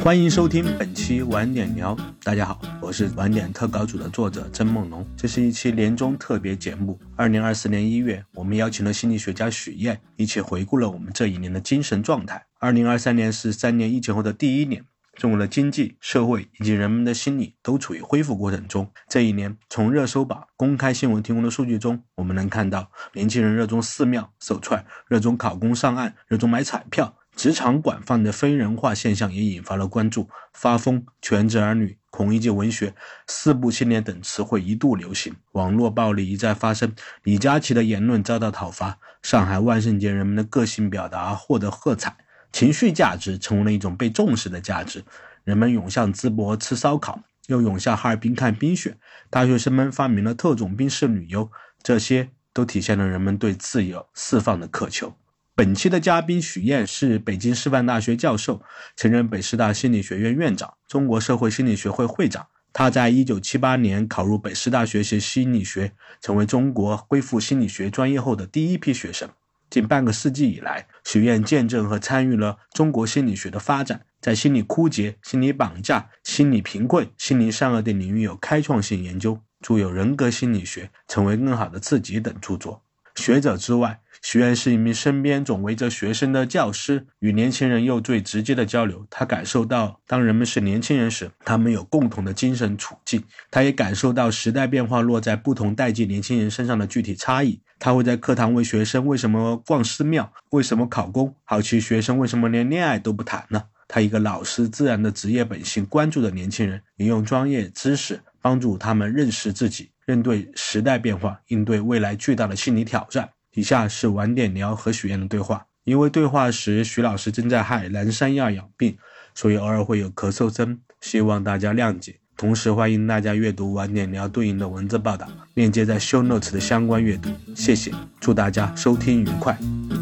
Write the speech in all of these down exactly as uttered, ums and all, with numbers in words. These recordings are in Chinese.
欢迎收听本期晚点聊。大家好，我是晚点特稿组的作者曾梦龙。这是一期年终特别节目。二零二四年一月，我们邀请了心理学家许燕，一起回顾了我们这一年的精神状态。二零二三年是三年疫情后的第一年，中国的经济、社会以及人们的心理都处于恢复过程中。这一年，从热搜榜、公开新闻提供的数据中，我们能看到年轻人热衷寺庙、手串，热衷考公上岸，热衷买彩票。职场广泛的非人化现象也引发了关注，发疯、全职儿女、孔乙己文学、四部青年等词汇一度流行，网络暴力一再发生，李佳琦的言论遭到讨伐，上海万圣节人们的个性表达获得喝彩，情绪价值成为了一种被重视的价值，人们涌向淄博吃烧烤，又涌向哈尔滨看冰雪，大学生们发明了特种兵式旅游，这些都体现了人们对自由释放的渴求。本期的嘉宾许燕是北京师范大学教授，曾任北师大心理学院院长、中国社会心理学会会长。他在一九七八年考入北师大学习心理学，成为中国恢复心理学专业后的第一批学生。近半个世纪以来，许燕见证和参与了中国心理学的发展，在心理枯竭、心理绑架、心理贫困、心理善恶等领域有开创性研究，著有《人格心理学》、《成为更好的自己》等著作。学者之外，许燕是一名身边总围着学生的教师，与年轻人有最直接的交流。他感受到当人们是年轻人时，他们有共同的精神处境，他也感受到时代变化落在不同代际年轻人身上的具体差异。他会在课堂问学生为什么逛寺庙，为什么考公，好奇学生为什么连恋爱都不谈呢？他一个老师自然的职业本性关注的年轻人，也用专业知识帮助他们认识自己，认对时代变化，应对未来巨大的心理挑战。以下是晚点聊和许燕的对话。因为对话时许老师正在海南三亚养病，所以偶尔会有咳嗽声，希望大家谅解。同时欢迎大家阅读晚点聊对应的文字报道，链接在 show notes 的相关阅读。谢谢，祝大家收听愉快。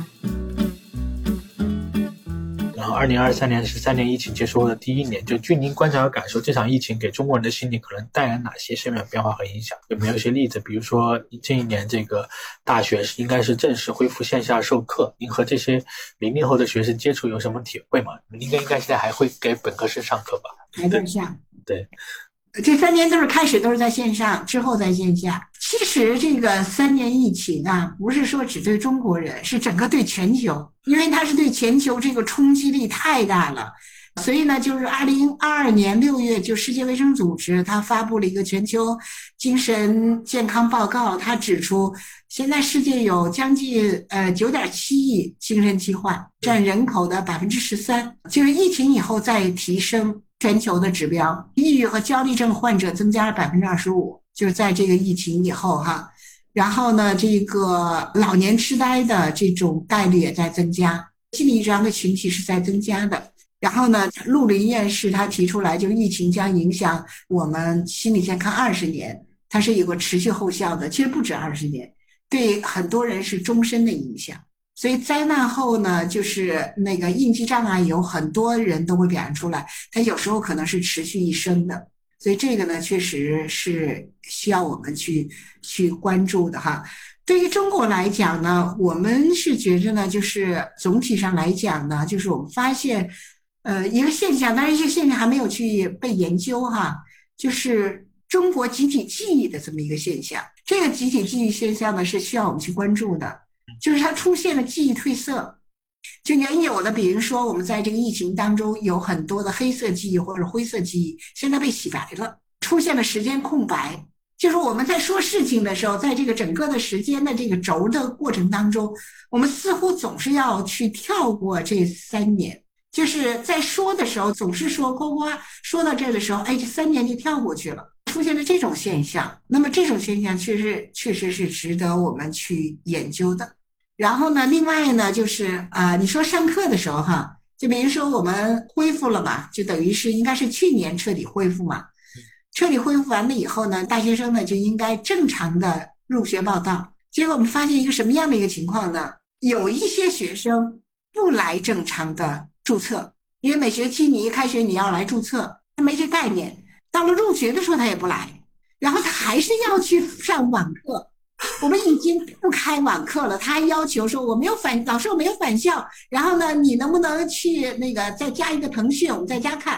然后二零二三年是三年疫情结束后的第一年，就据您观察和感受，这场疫情给中国人的心理可能带来哪些深远变化和影响？有没有一些例子？比如说这一年这个大学应该是正式恢复线下授课，您和这些零零后的学生接触有什么体会吗？您应该应该现在还会给本科生上课吧？ 还在上。 对， 这三年都是开始都是在线上，之后在线下。其实这个三年疫情啊，不是说只对中国人，是整个对全球，因为它是对全球这个冲击力太大了。所以呢，就是二零二二年六月，就世界卫生组织它发布了一个全球精神健康报告，它指出现在世界有将近呃九点七亿精神疾患，占人口的百分之十三，就是疫情以后再提升全球的指标，抑郁和焦虑症患者增加了百分之二十五，就是在这个疫情以后哈。然后呢，这个老年痴呆的这种概率也在增加，心理异常的群体是在增加的。然后呢，陆林院士他提出来，就是疫情将影响我们心理健康二十年，它是有个持续后效的，其实不止二十年，对很多人是终身的影响。所以灾难后呢，就是那个应激障碍有很多人都会表现出来，它有时候可能是持续一生的。所以这个呢，确实是需要我们去去关注的哈。对于中国来讲呢，我们是觉着呢，就是总体上来讲呢，就是我们发现呃一个现象，当然这个现象还没有去被研究哈，就是中国集体记忆的这么一个现象。这个集体记忆现象呢，是需要我们去关注的，就是它出现了记忆褪色。就原有的比如说我们在这个疫情当中有很多的黑色记忆或者灰色记忆，现在被洗白了，出现了时间空白。就是我们在说事情的时候，在这个整个的时间的这个轴的过程当中，我们似乎总是要去跳过这三年，就是在说的时候总是说呱呱，说到这的时候，哎，这三年就跳过去了，出现了这种现象。那么这种现象确实确实是值得我们去研究的。然后呢，另外呢，就是呃，你说上课的时候哈，就比如说我们恢复了嘛，就等于是应该是去年彻底恢复嘛，彻底恢复完了以后呢，大学生呢就应该正常的入学报到。结果我们发现一个什么样的一个情况呢？有一些学生不来正常的注册，因为每学期你一开学你要来注册，他没这概念，到了入学的时候他也不来，然后他还是要去上网课。我们已经不开网课了，他还要求说我没有返，老师我没有返校，然后呢，你能不能去那个再加一个腾讯，我们在家看。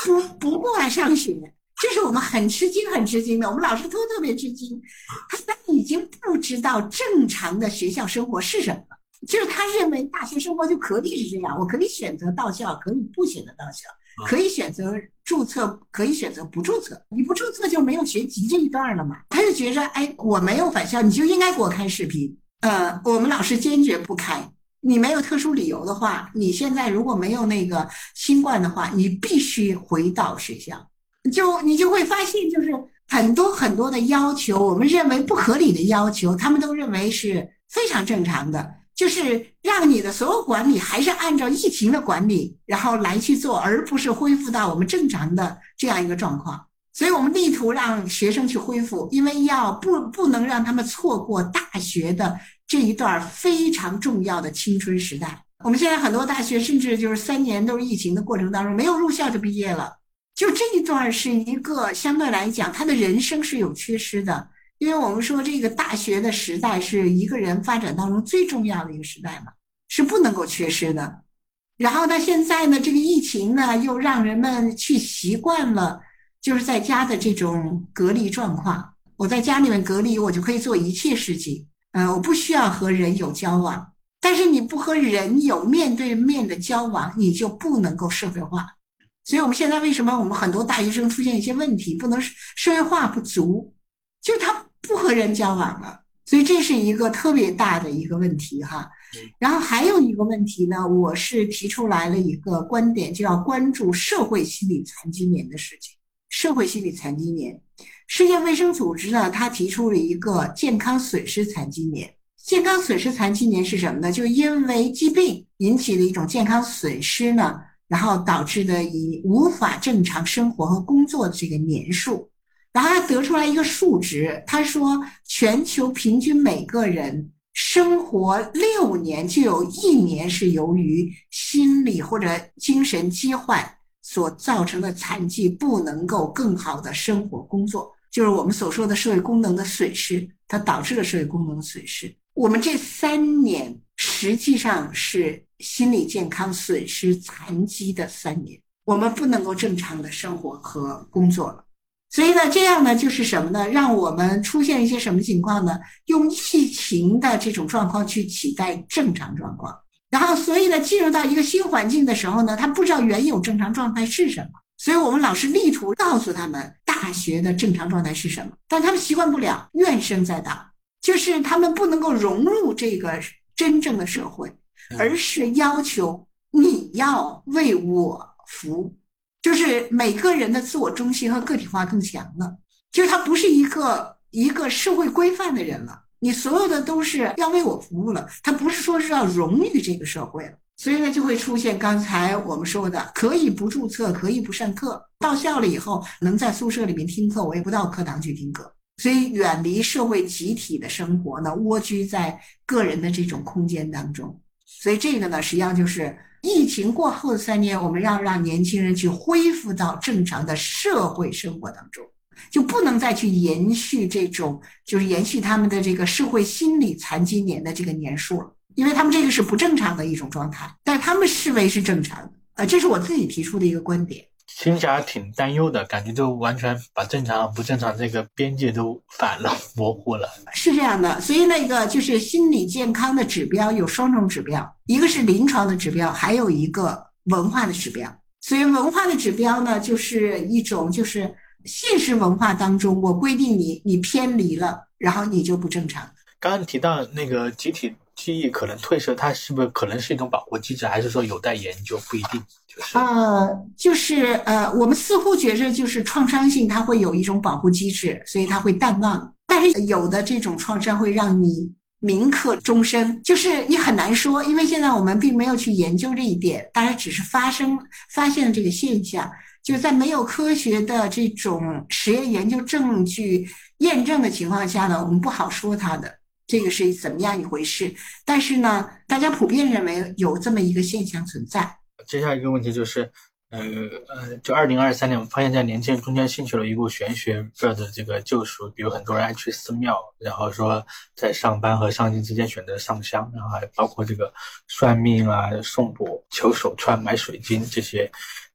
不不过来上学，这是我们很吃惊很吃惊的，我们老师都特别吃惊，他已经不知道正常的学校生活是什么，就是他认为大学生活就可以是这样，我可以选择到校，可以不选择到校，可以选择注册，可以选择不注册，你不注册就没有学籍这一段了嘛。他就觉着，哎，我没有返校，你就应该给我开视频。呃，我们老师坚决不开。你没有特殊理由的话，你现在如果没有那个新冠的话，你必须回到学校。就你就会发现，就是很多很多的要求，我们认为不合理的要求，他们都认为是非常正常的。就是让你的所有管理还是按照疫情的管理然后来去做，而不是恢复到我们正常的这样一个状况。所以我们力图让学生去恢复，因为要不不能让他们错过大学的这一段非常重要的青春时代。我们现在很多大学甚至就是三年都是疫情的过程当中没有入校就毕业了，就这一段是一个相对来讲他的人生是有缺失的。因为我们说这个大学的时代是一个人发展当中最重要的一个时代嘛，是不能够缺失的。然后呢，现在呢，这个疫情呢，又让人们去习惯了就是在家的这种隔离状况。我在家里面隔离，我就可以做一切事情，呃，我不需要和人有交往。但是你不和人有面对面的交往，你就不能够社会化。所以我们现在为什么我们很多大学生出现一些问题，不能社会化不足，就是他不和人交往了，所以这是一个特别大的一个问题哈。然后还有一个问题呢，我是提出来了一个观点，就要关注社会心理残疾年的事情。社会心理残疾年，世界卫生组织呢，它提出了一个健康损失残疾年。健康损失残疾年是什么呢？就因为疾病引起的一种健康损失呢，然后导致的以无法正常生活和工作的这个年数。然后他得出来一个数值，他说全球平均每个人生活六年就有一年是由于心理或者精神疾患所造成的残疾，不能够更好的生活工作，就是我们所说的社会功能的损失，它导致了社会功能的损失。我们这三年实际上是心理健康损失残疾的三年，我们不能够正常的生活和工作了。所以呢，这样呢就是什么呢？让我们出现一些什么情况呢？用疫情的这种状况去取代正常状况。然后所以呢，进入到一个新环境的时候呢，他不知道原有正常状态是什么。所以我们老师力图告诉他们大学的正常状态是什么，但他们习惯不了，怨声载道，就是他们不能够融入这个真正的社会，而是要求你要为我服务。就是每个人的自我中心和个体化更强了，就是他不是一个一个社会规范的人了，你所有的都是要为我服务了，他不是说是要融于这个社会了。所以呢，就会出现刚才我们说的，可以不注册，可以不上课，到校了以后能在宿舍里面听课，我也不到课堂去听课，所以远离社会集体的生活呢，蜗居在个人的这种空间当中。所以这个呢，实际上就是疫情过后的三年，我们要让年轻人去恢复到正常的社会生活当中，就不能再去延续这种，就是延续他们的这个社会心理残疾年的这个年数了，因为他们这个是不正常的一种状态，但是他们视为是正常的。呃，这是我自己提出的一个观点。 听起来挺担忧的，感觉就完全把正常不正常这个边界都反了，模糊了。 是这样的，所以那个就是心理健康的指标有双重指标，一个是临床的指标，还有一个文化的指标。所以文化的指标呢，就是一种就是现实文化当中，我规定你你偏离了，然后你就不正常。 刚刚提到那个集体记忆可能褪色，它是不是可能是一种保护机制，还是说有待研究，不一定？就是呃，就是呃，我们似乎觉着就是创伤性它会有一种保护机制，所以它会淡忘。但是有的这种创伤会让你铭刻终身，就是你很难说，因为现在我们并没有去研究这一点，大家只是发生发现了这个现象，就在没有科学的这种实验研究证据验证的情况下呢，我们不好说它的这个是怎么样一回事。但是呢，大家普遍认为有这么一个现象存在。 接下来一个问题就是，呃呃，就二零二三年，我们发现在年轻人中间兴起了一股玄学热的这个救赎，比如很多人爱去寺庙，然后说在上班和上进之间选择上香，然后还包括这个算命啊、颂钵、求手串、买水晶这些。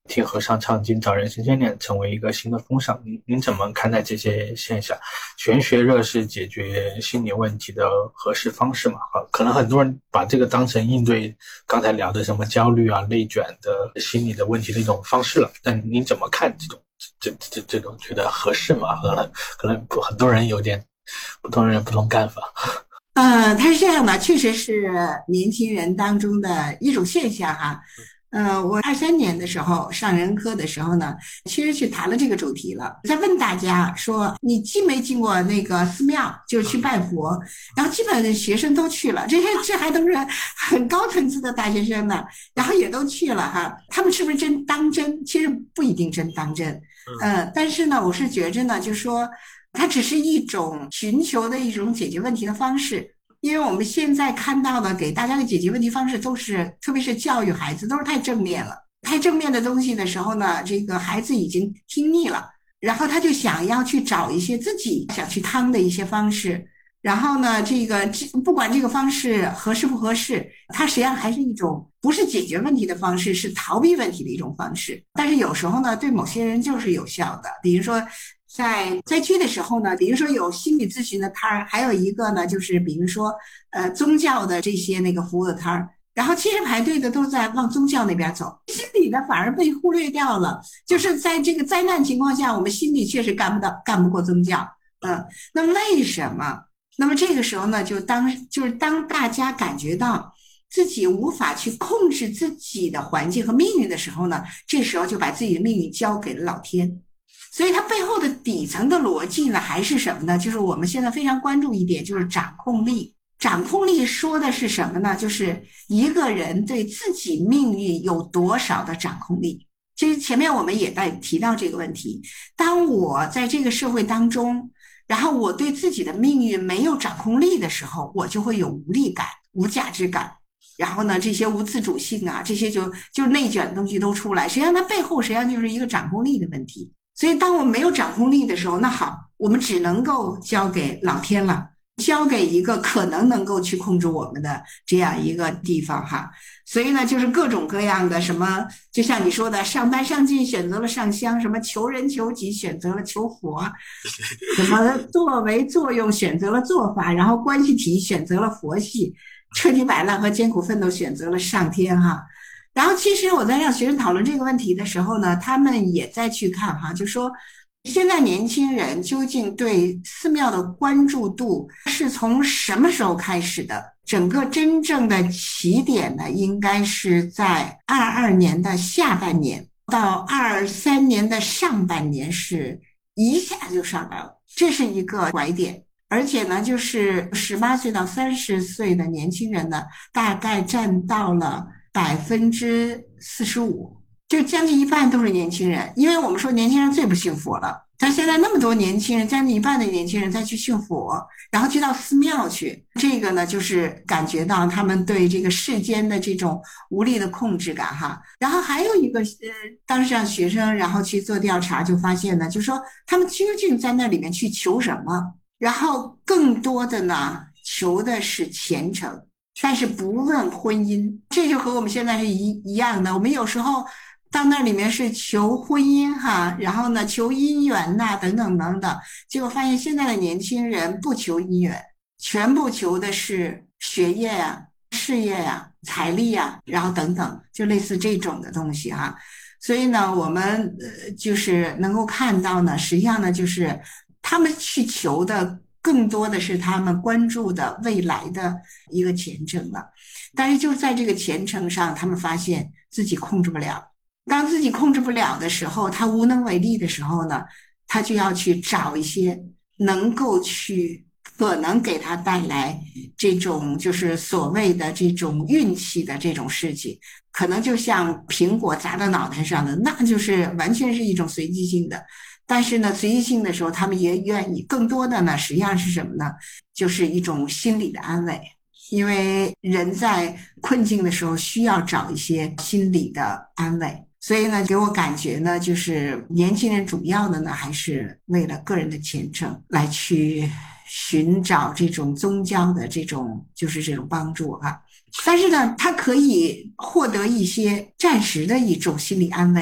听和尚唱经找人生先念成为一个新的风尚，您您怎么看待这些现象？玄学热是解决心理问题的合适方式嘛？可能很多人把这个当成应对刚才聊的什么焦虑啊、内卷的心理的问题的一种方式了。但您怎么看这种这这这种觉得合适吗？可能可能很多人有点不同人不同看法。 呃，它是这样的，确实是年轻人当中的一种现象哈。呃，我二三年的时候上人科的时候呢，其实去谈了这个主题了，在问大家说，你进没进过那个寺庙，就是去拜佛，然后基本的学生都去了，这些这还都是很高层次的大学生呢，然后也都去了哈。他们是不是真当真？其实不一定真当真，呃，但是呢，我是觉着呢，就是说，它只是一种寻求的一种解决问题的方式。因为我们现在看到的给大家的解决问题方式都是，特别是教育孩子，都是太正面了。太正面的东西的时候呢，这个孩子已经听腻了，然后他就想要去找一些自己想去趟的一些方式。然后呢，这个不管这个方式合适不合适，它实际上还是一种不是解决问题的方式，是逃避问题的一种方式。但是有时候呢，对某些人就是有效的。比如说在灾区的时候呢，比如说有心理咨询的摊儿，还有一个呢，就是比如说呃宗教的这些那个服务的摊儿，然后其实排队的都在往宗教那边走，心理的反而被忽略掉了。就是在这个灾难情况下，我们心理确实干不到，干不过宗教。嗯，那为什么？那么这个时候呢，就当就是当大家感觉到自己无法去控制自己的环境和命运的时候呢，这时候就把自己的命运交给了老天。所以它背后的底层的逻辑呢，还是什么呢？就是我们现在非常关注一点，就是掌控力。掌控力说的是什么呢？就是一个人对自己命运有多少的掌控力。其实前面我们也在提到这个问题，当我在这个社会当中，然后我对自己的命运没有掌控力的时候，我就会有无力感、无价值感，然后呢，这些无自主性啊，这些就就内卷的东西都出来。实际上它背后实际上就是一个掌控力的问题。所以当我们没有掌控力的时候，那好，我们只能够交给老天了，交给一个可能能够去控制我们的这样一个地方哈。所以呢，就是各种各样的什么，就像你说的，上班上进选择了上香，什么求人求己选择了求佛，什么作为作用选择了做法，然后关系体选择了佛系，彻底摆烂和艰苦奋斗选择了上天哈。然后其实我在让学生讨论这个问题的时候呢，他们也在去看哈，就说现在年轻人究竟对寺庙的关注度是从什么时候开始的？整个真正的起点呢，应该是在二二年的下半年到二三年的上半年，是一下就上来了，这是一个拐点。而且呢，就是十八岁到三十岁的年轻人呢，大概占到了百分之四十五，就将近一半都是年轻人。因为我们说年轻人最不信佛了，但现在那么多年轻人，将近一半的年轻人再去信佛，然后去到寺庙去，这个呢，就是感觉到他们对这个世间的这种无力的控制感哈。然后还有一个，呃，当时让学生然后去做调查，就发现呢，就是说他们究竟在那里面去求什么？然后更多的呢，求的是虔诚。但是不问婚姻，这就和我们现在是一一样的。我们有时候到那里面是求婚姻哈，然后呢求姻缘呐、啊、等等等等，结果发现现在的年轻人不求姻缘，全部求的是学业呀、啊、事业呀、啊、财力呀、啊，然后等等，就类似这种的东西哈。所以呢，我们呃就是能够看到呢，实际上呢，就是他们去求的更多的是他们关注的未来的一个前程了。但是就在这个前程上，他们发现自己控制不了。当自己控制不了的时候，他无能为力的时候呢，他就要去找一些能够去可能给他带来这种就是所谓的这种运气的这种事情。可能就像苹果砸到脑袋上的，那就是完全是一种随机性的。但是呢，随机性的时候，他们也愿意更多的呢，实际上是什么呢？就是一种心理的安慰。因为人在困境的时候需要找一些心理的安慰，所以呢，给我感觉呢，就是年轻人主要的呢，还是为了个人的前程来去寻找这种宗教的这种就是这种帮助哈。但是呢，他可以获得一些暂时的一种心理安慰。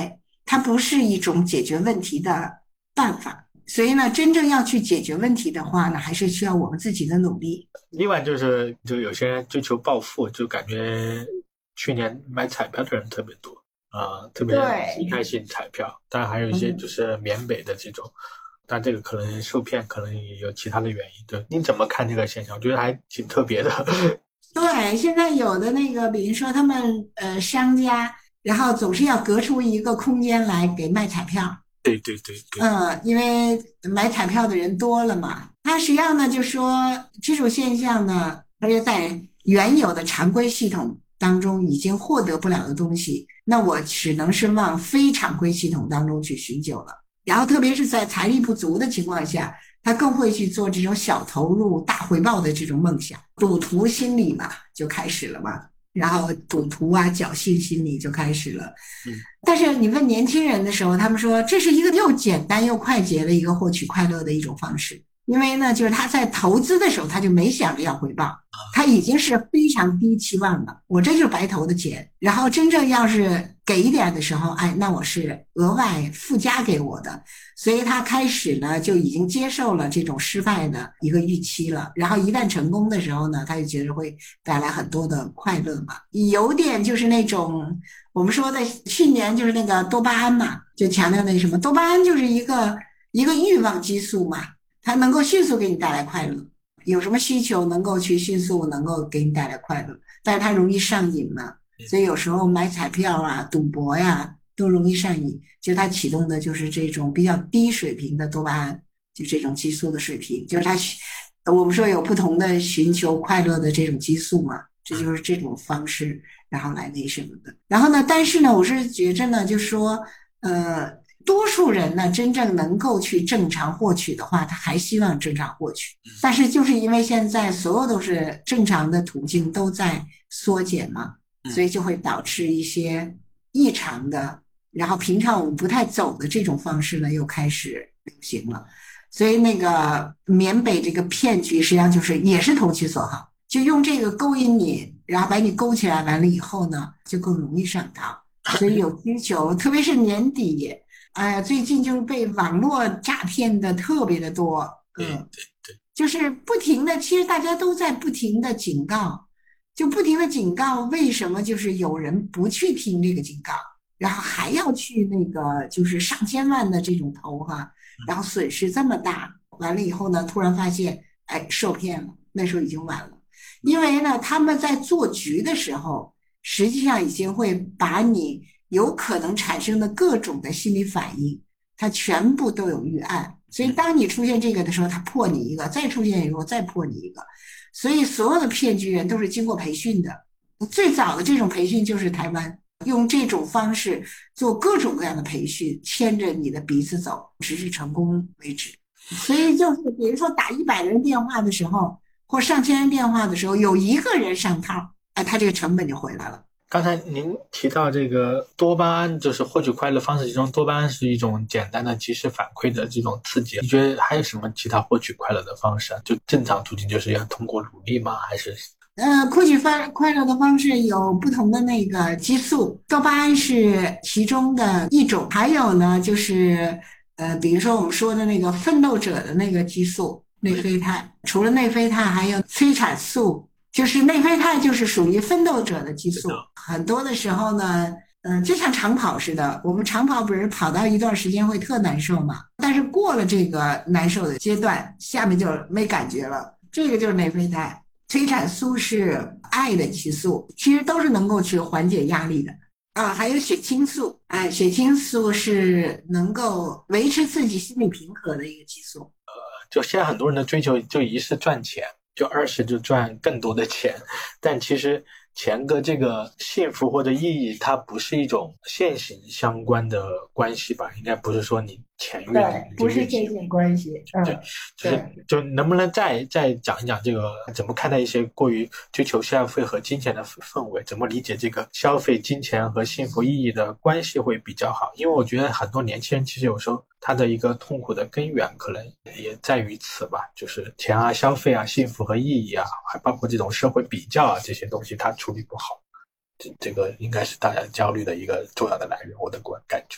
它不是一种解决问题的办法。所以呢，真正要去解决问题的话呢，还是需要我们自己的努力。 另外就是，就有些人追求暴富，就感觉去年买彩票的人特别多啊、呃，特别题材性彩票。当然还有一些就是缅北的这种，嗯、但这个可能受骗，可能也有其他的原因。对，你怎么看这个现象？我觉得还挺特别的。 对，现在有的那个，比如说他们呃商家，然后总是要隔出一个空间来给卖彩票。 对对对对， 嗯，因为买彩票的人多了嘛，它实际上呢，就说这种现象呢，它是在原有的常规系统当中已经获得不了的东西，那我只能是往非常规系统当中去寻求了。然后特别是在财力不足的情况下，他更会去做这种小投入大回报的这种梦想，赌徒心理嘛就开始了嘛。然后赌徒啊侥幸心理就开始了。 嗯， 但是你问年轻人的时候，他们说这是一个又简单又快捷的一个获取快乐的一种方式。因为呢，就是他在投资的时候他就没想着要回报，他已经是非常低期望了，我这就是白投的钱。然后真正要是给一点的时候，哎，那我是额外附加给我的。所以他开始呢就已经接受了这种失败的一个预期了，然后一旦成功的时候呢，他就觉得会带来很多的快乐嘛。有点就是那种我们说的去年就是那个多巴胺嘛，就强调那什么，多巴胺就是一个一个欲望激素嘛，它能够迅速给你带来快乐，有什么需求能够去迅速能够给你带来快乐，但是它容易上瘾嘛，所以有时候买彩票啊赌博呀都容易上瘾，就它启动的就是这种比较低水平的多巴胺，就这种激素的水平，就是它我们说有不同的寻求快乐的这种激素嘛，这就是这种方式然后来那什么的。然后呢，但是呢我是觉着呢，就说呃多数人呢真正能够去正常获取的话，他还希望正常获取，但是就是因为现在所有都是正常的途径都在缩减嘛，所以就会导致一些异常的，然后平常我们不太走的这种方式呢又开始流行了。所以那个缅北这个骗局实际上就是也是投其所好，就用这个勾引你，然后把你勾起来，完了以后呢就更容易上当。所以有需求，特别是年底，哎呀，最近就是被网络诈骗的特别的多， 嗯，对对， 就是不停的，其实大家都在不停的警告，就不停的警告，为什么就是有人不去听这个警告，然后还要去那个就是上千万的这种投哈，然后损失这么大，完了以后呢，突然发现哎受骗了，那时候已经晚了，因为呢他们在做局的时候，实际上已经会把你有可能产生的各种的心理反应，它全部都有预案。所以当你出现这个的时候，他破你一个，再出现一个，再破你一个。所以所有的骗局人都是经过培训的。最早的这种培训就是台湾，用这种方式做各种各样的培训，牵着你的鼻子走，直至成功为止。所以就是比如说打一百人电话的时候，或上千人电话的时候，有一个人上套，哎，他这个成本就回来了。 刚才您提到这个多巴胺，就是获取快乐方式其中，多巴胺是一种简单的及时反馈的这种刺激。你觉得还有什么其他获取快乐的方式？就正常途径就是要通过努力吗？还是？ 呃，获取快乐的方式有不同的那个激素，多巴胺是其中的一种。还有呢，就是呃，比如说我们说的那个奋斗者的那个激素，内啡肽。除了内啡肽，还有催产素。就是内啡肽就是属于奋斗者的激素，很多的时候呢，嗯、呃，就像长跑似的，我们长跑不是跑到一段时间会特难受嘛，但是过了这个难受的阶段，下面就没感觉了，这个就是内啡肽。催产素是爱的激素，其实都是能够去缓解压力的啊。还有血清素，哎，血清素是能够维持自己心理平和的一个激素。 呃，就现在很多人的追求，就一是赚钱。就二是就赚更多的钱，但其实钱跟这个幸福或者意义，它不是一种线性相关的关系吧？应该不是说你钱越多， 不是线性关系。嗯， 就是就能不能再再讲一讲这个怎么看待一些过于追求消费和金钱的氛围？怎么理解这个消费、金钱和幸福意义的关系会比较好？因为我觉得很多年轻人其实有时候他的一个痛苦的根源可能也在于此吧，就是钱啊、消费啊、幸福和意义啊，还包括这种社会比较啊这些东西，他处理不好。这这个应该是大家焦虑的一个重要的来源，我的感觉。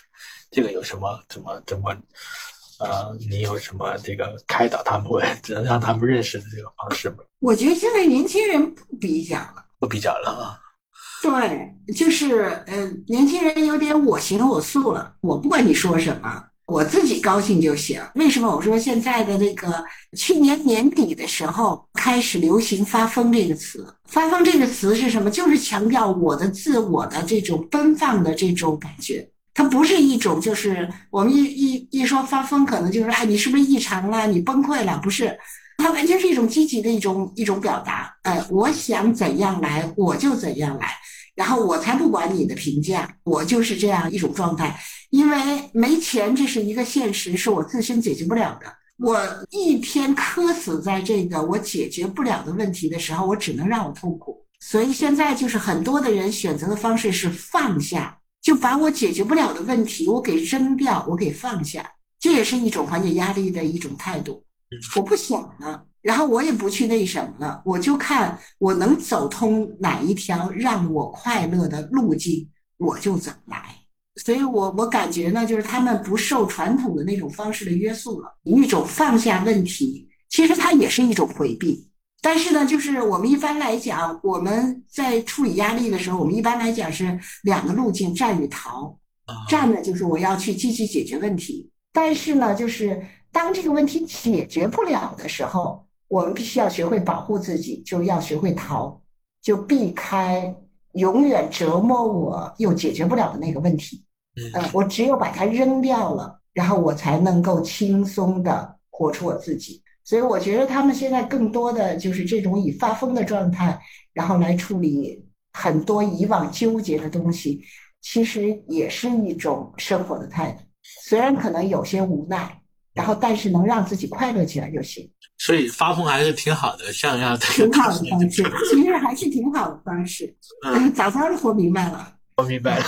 这个有什么怎么怎么呃，你有什么这个开导他们或者让他们认识的这个方式吗？ 我觉得现在年轻人不比较了， 不比较了啊。 对，就是呃，年轻人有点我行我素了，我不管你说什么，我自己高兴就行。为什么我说现在的这个去年年底的时候开始流行发疯这个词？发疯这个词是什么？就是强调我的自我的这种奔放的这种感觉。它不是一种就是我们一一一说发疯，可能就是哎你是不是异常了，你崩溃了？不是，它完全是一种积极的一种一种表达。呃，我想怎样来，我就怎样来。然后我才不管你的评价，我就是这样一种状态。因为没钱这是一个现实，是我自身解决不了的。我一天磕死在这个我解决不了的问题的时候，我只能让我痛苦。所以现在就是很多的人选择的方式是放下，就把我解决不了的问题我给扔掉，我给放下，这也是一种缓解压力的一种态度。我不想了，然后我也不去那什么了，我就看我能走通哪一条让我快乐的路径，我就怎么来。所以我我感觉呢，就是他们不受传统的那种方式的约束了，一种放下问题，其实它也是一种回避。但是呢，就是我们一般来讲，我们在处理压力的时候，我们一般来讲是两个路径，战与逃。战呢，就是我要去积极解决问题，但是呢，就是当这个问题解决不了的时候，我们必须要学会保护自己，就要学会逃，就避开永远折磨我又解决不了的那个问题。呃，我只有把它扔掉了，然后我才能够轻松的活出我自己。所以我觉得他们现在更多的就是这种以发疯的状态，然后来处理很多以往纠结的东西，其实也是一种生活的态度。虽然可能有些无奈，然后但是能让自己快乐起来就行。 所以发疯还是挺好的，像样挺好的方式，其实还是挺好的方式。嗯，早早的活明白了。 我明白了。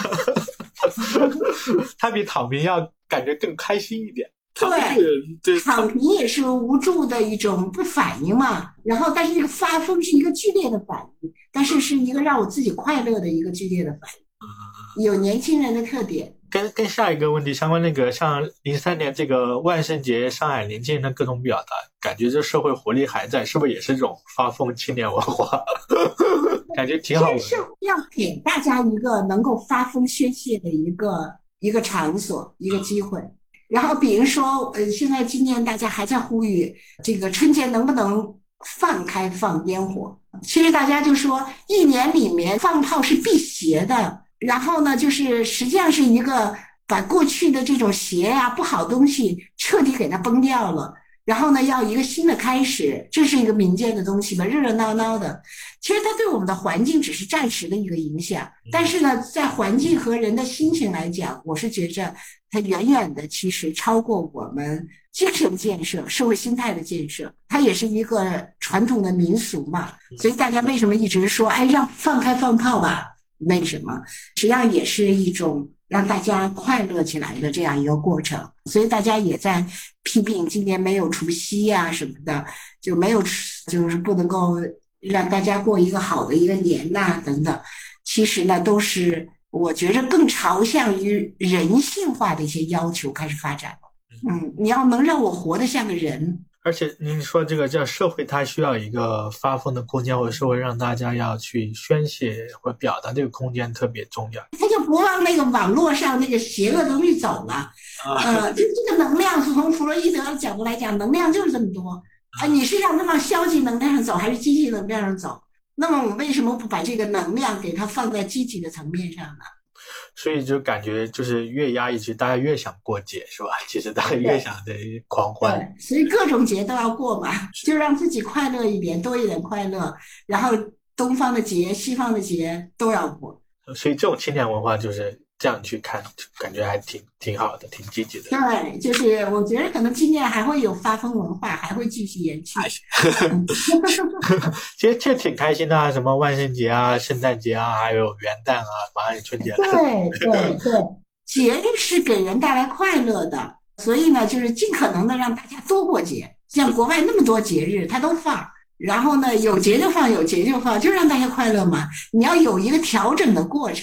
他比躺平要感觉更开心一点。 对，躺平也是无助的一种不反应嘛。然后，但是这个发疯是一个剧烈的反应，但是是一个让我自己快乐的一个剧烈的反应，有年轻人的特点。 跟跟下一个问题相关，那个像零三年这个万圣节，上海年轻人的各种表达，感觉这社会活力还在，是不是也是这种发疯青年文化？感觉挺好玩的。 是要给大家一个能够发疯宣泄的一个一个场所，一个机会。然后比如说，呃，现在今年大家还在呼吁这个春节能不能放开放烟火？其实大家就说，一年里面放炮是辟邪的。然后呢，就是实际上是一个把过去的这种邪啊、不好东西彻底给它崩掉了。然后呢，要一个新的开始，这是一个民间的东西吧，热热闹闹的。其实它对我们的环境只是暂时的一个影响，但是呢，在环境和人的心情来讲，我是觉着它远远的其实超过我们精神建设、社会心态的建设。它也是一个传统的民俗嘛，所以大家为什么一直说，哎，让放开放炮吧？为什么？实际上也是一种让大家快乐起来的这样一个过程。所以大家也在批评今年没有除夕啊什么的，就没有就是不能够让大家过一个好的一个年呐、啊、等等。其实呢，都是我觉着更朝向于人性化的一些要求开始发展了。嗯，你要能让我活得像个人。 而且您说这个叫社会，它需要一个发疯的空间，或者社会让大家要去宣泄或表达，这个空间特别重要。 他就不往那个网络上那个邪恶东西走了。啊、呃，这这个能量是从弗洛伊德的角度来讲，能量就是这么多啊、呃。你是让它往消极能量上走，还是积极能量上走？那么我为什么不把这个能量给它放在积极的层面上呢？ 所以就感觉就是越压抑，其实大家越想过节，是吧？其实大家越想的狂欢。 对，所以各种节都要过嘛，就让自己快乐一点，多一点快乐。然后东方的节、西方的节都要过。 所以这种青年文化就是这样去看，感觉还挺挺好的，挺积极的。 对，就是我觉得可能今年还会有发疯文化，还会继续延续。 其实这挺开心的啊，什么万圣节啊、圣诞节啊，还有元旦啊，马上春节了。 对对对，节日是给人带来快乐的，所以呢，就是尽可能的让大家多过节。像国外那么多节日，它都放。然后呢，有节就放，有节就放，就让大家快乐嘛。你要有一个调整的过程。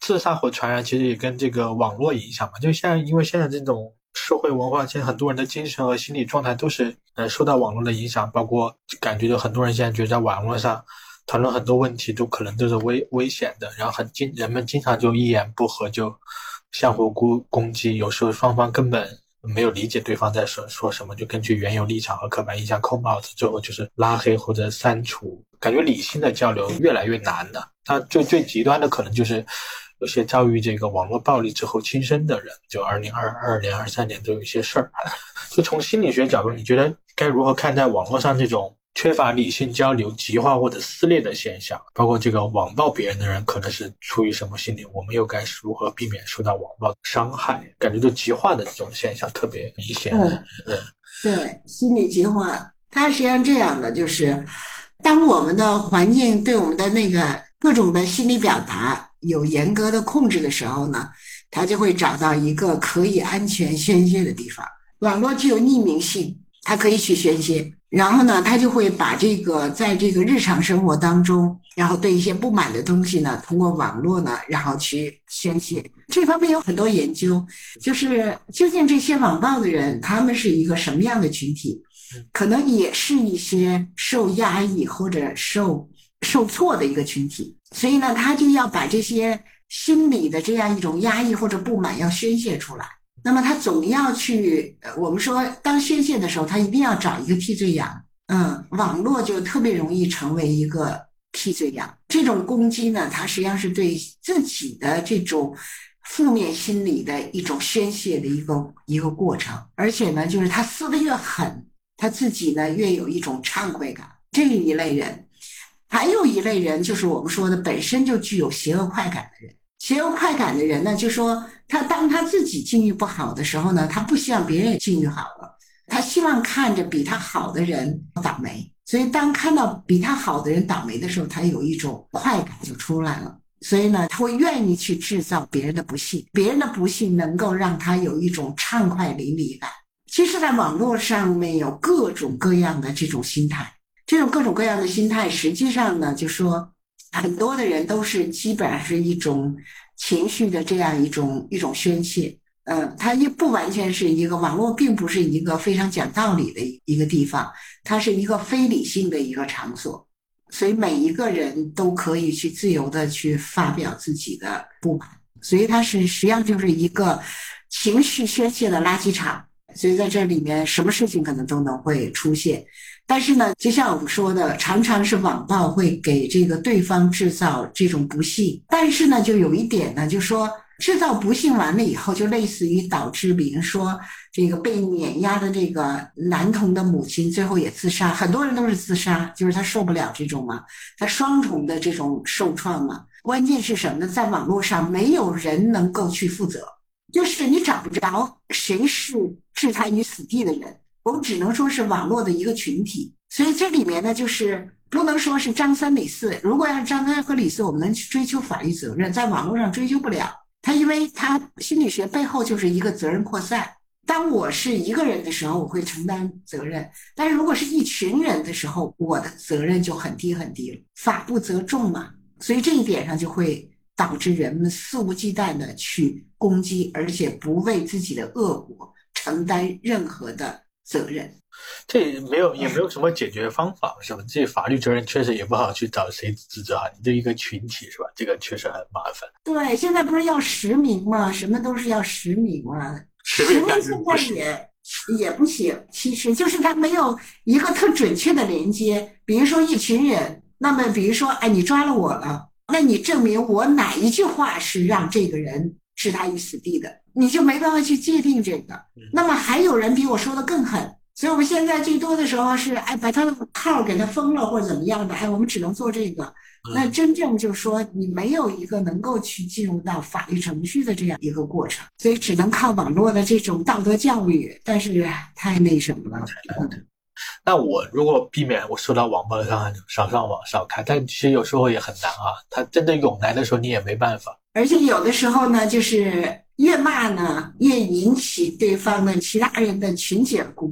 自杀或传染其实也跟这个网络影响嘛，就现在因为现在这种社会文化，现在很多人的精神和心理状态都是呃受到网络的影响，包括感觉就很多人现在觉得在网络上讨论很多问题都可能都是危危险的，然后很经人们经常就一言不合就相互攻攻击，有时候双方根本没有理解对方在说说什么，就根据原有立场和刻板印象扣帽子，最后就是拉黑或者删除，感觉理性的交流越来越难了。它最最极端的可能就是有些遭遇这个网络暴力之后轻生的人，就二零二二年、二三年都有一些事儿。就从心理学角度，你觉得该如何看待网络上这种缺乏理性交流、极化或者撕裂的现象？包括这个网暴别人的人可能是出于什么心理？我们又该如何避免受到网暴的伤害？感觉就极化的这种现象特别明显。 嗯， 嗯对，心理极化，它实际上这样的，就是当我们的环境对我们的那个各种的心理表达有严格的控制的时候呢，它就会找到一个可以安全宣泄的地方。网络具有匿名性，它可以去宣泄，然后呢，它就会把这个在这个日常生活当中，然后对一些不满的东西呢，通过网络呢，然后去宣泄。这方面有很多研究，就是究竟这些网暴的人，他们是一个什么样的群体？可能也是一些受压抑或者受受挫的一个群体，所以呢，他就要把这些心理的这样一种压抑或者不满要宣泄出来。那么他总要去，我们说当宣泄的时候，他一定要找一个替罪羊。嗯，网络就特别容易成为一个替罪羊。这种攻击呢，它实际上是对自己的这种负面心理的一种宣泄的一个一个过程，而且呢，就是他撕得越狠，他自己呢越有一种畅快感。这一类人，还有一类人就是我们说的本身就具有邪恶快感的人。邪恶快感的人呢，就说他当他自己境遇不好的时候呢，他不希望别人也境遇好了，他希望看着比他好的人倒霉，所以当看到比他好的人倒霉的时候，他有一种快感就出来了。所以呢，他会愿意去制造别人的不幸，别人的不幸能够让他有一种畅快淋漓感。其实在网络上面有各种各样的这种心态，这种各种各样的心态实际上呢，就说很多的人都是基本上是一种情绪的这样一种一种宣泄。呃，它也不完全是一个网络，并不是一个非常讲道理的一个地方，它是一个非理性的一个场所，所以每一个人都可以去自由的去发表自己的不满，所以它是实际上就是一个情绪宣泄的垃圾场。所以在这里面什么事情可能都能会出现，但是呢，就像我们说的，常常是网暴会给这个对方制造这种不幸，但是呢，就有一点呢，就说制造不幸完了以后，就类似于导致比如说这个被碾压的这个男童的母亲最后也自杀，很多人都是自杀，就是他受不了这种嘛，他双重的这种受创嘛。关键是什么呢？在网络上没有人能够去负责，就是你找不着谁是置他于死地的人，我们只能说是网络的一个群体。所以这里面呢，就是不能说是张三李四，如果要是张三和李四我们能去追究法律责任，在网络上追究不了，他因为他心理学背后就是一个责任扩散。当我是一个人的时候，我会承担责任，但是如果是一群人的时候，我的责任就很低很低了，法不责众嘛。所以这一点上就会导致人们肆无忌惮的去攻击，而且不为自己的恶果承担任何的责任。 这没有也没有什么解决方法，是吧？这法律责任确实也不好去找谁指责哈，你这一个群体是吧？这个确实很麻烦。 对，现在不是要实名吗？什么都是要实名嘛。实名现在也也不行，其实就是它没有一个特准确的连接。比如说一群人，那么比如说，哎，你抓了我了，那你证明我哪一句话是让这个人置他于死地的，你就没办法去界定这个。那么还有人比我说的更狠。所以我们现在最多的时候是，哎，把他的号给他封了或者怎么样的，哎，我们只能做这个。那真正就是说，你没有一个能够去进入到法律程序的这样一个过程，所以只能靠网络的这种道德教育，但是太那什么了。 那我如果避免我受到网暴的伤害，少上网少看，但其实有时候也很难啊。他真的涌来的时候，你也没办法。 而且有的时候呢，就是越骂呢，越引起对方的其他人的群起而攻之。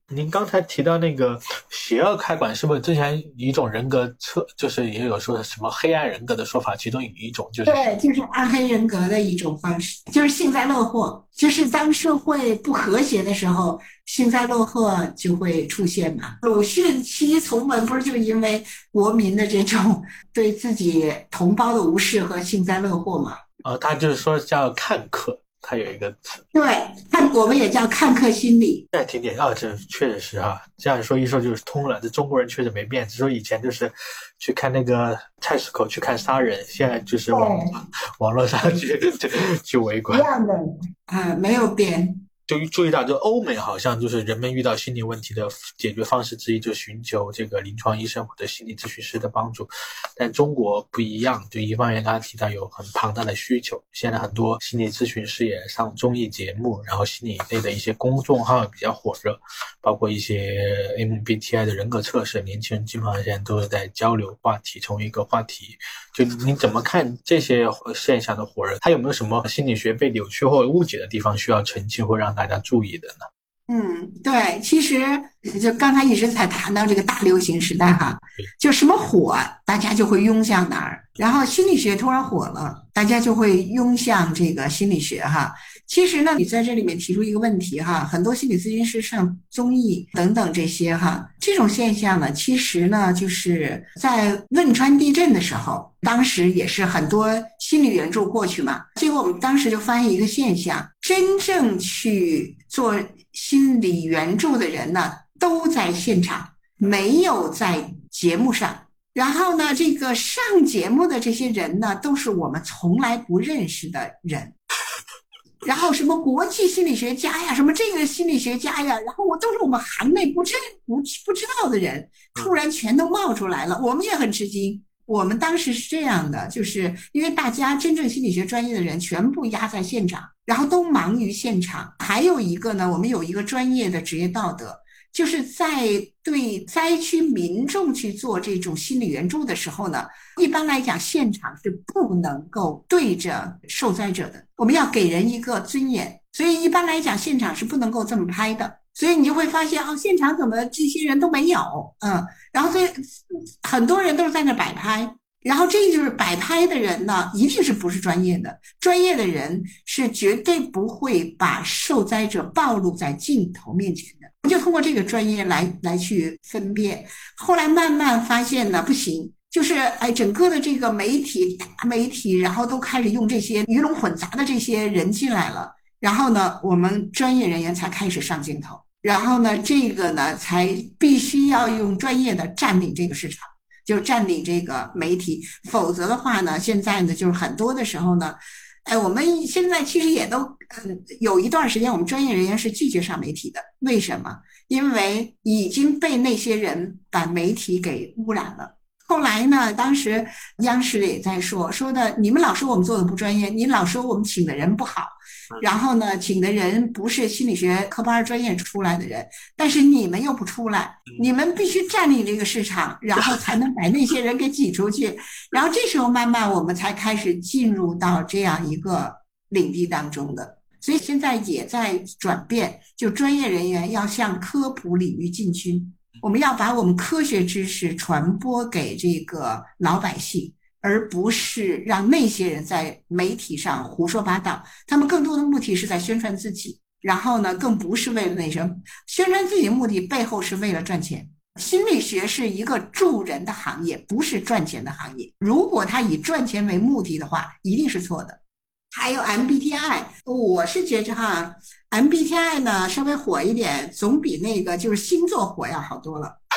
您刚才提到那个邪恶开馆，是不是之前一种人格测，就是也有说什么黑暗人格的说法，其中有一种就是对，就是暗黑人格的一种方式，就是幸灾乐祸，就是当社会不和谐的时候，幸灾乐祸就会出现嘛。鲁迅七从文不是就因为国民的这种对自己同胞的无视和幸灾乐祸嘛？ 呃，他就是说叫看客。它有一个词， 对，看我们也叫看客心理。 这挺点啊，这确实是哈。这样说一说就是通了。这中国人确实没变，只说以前就是去看那个菜市口去看杀人，现在就是网网络上去去围观。 一样的啊、呃，没有变。 就注意到，就欧美好像就是人们遇到心理问题的解决方式之一，就寻求这个临床医生或者心理咨询师的帮助。但中国不一样，就一方面刚才提到有很庞大的需求，现在很多心理咨询师也上综艺节目，然后心理类的一些公众号也比较火热，包括一些 M B T I 的人格测试，年轻人基本上现在都是在交流话题，成为一个话题。就你怎么看这些现象的火热？它有没有什么心理学被扭曲或误解的地方需要澄清或让大家注意的呢？ 嗯，对，其实就刚才一直在谈到这个大流行时代哈，就什么火，大家就会涌向哪儿，然后心理学突然火了，大家就会涌向这个心理学哈。其实呢，你在这里面提出一个问题哈，很多心理咨询师上综艺等等这些哈，这种现象呢，其实呢就是在汶川地震的时候，当时也是很多心理援助过去嘛，结果我们当时就发现一个现象，真正去做心理援助的人呢，都在现场，没有在节目上。然后呢，这个上节目的这些人呢，都是我们从来不认识的人。然后什么国际心理学家呀，什么这个心理学家呀，然后我都是我们行内不知不不知道的人，突然全都冒出来了，我们也很吃惊。我们当时是这样的，就是因为大家真正心理学专业的人全部压在现场，然后都忙于现场。还有一个呢，我们有一个专业的职业道德，就是在对灾区民众去做这种心理援助的时候呢，一般来讲现场是不能够对着受灾者的，我们要给人一个尊严，所以一般来讲现场是不能够这么拍的。所以你就会发现哦，现场怎么这些人都没有，嗯，然后这很多人都是在那摆拍，然后这就是摆拍的人呢，一定是不是专业的，专业的人是绝对不会把受灾者暴露在镜头面前的。我就通过这个专业来来去分辨，后来慢慢发现呢，不行。就是哎，整个的这个媒体大媒体，然后都开始用这些鱼龙混杂的这些人进来了，然后呢，我们专业人员才开始上镜头，然后呢，这个呢才必须要用专业的占领这个市场，就占领这个媒体，否则的话呢，现在呢就是很多的时候呢，哎，我们现在其实也都嗯有一段时间，我们专业人员是拒绝上媒体的，为什么？因为已经被那些人把媒体给污染了。后来呢，当时央视也在说说的，你们老说我们做的不专业，你老说我们请的人不好，然后呢，请的人不是心理学科班专业出来的人，但是你们又不出来，你们必须占领这个市场，然后才能把那些人给挤出去。然后这时候慢慢我们才开始进入到这样一个领地当中的。所以现在也在转变，就专业人员要向科普领域进军。我们要把我们科学知识传播给这个老百姓，而不是让那些人在媒体上胡说八道。他们更多的目的是在宣传自己，然后呢，更不是为了那什么，宣传自己的目的背后是为了赚钱。心理学是一个助人的行业，不是赚钱的行业。如果他以赚钱为目的的话，一定是错的。还有 M B T I， 我是觉着哈 M B T I 呢稍微火一点，总比那个就是星座火要好多了。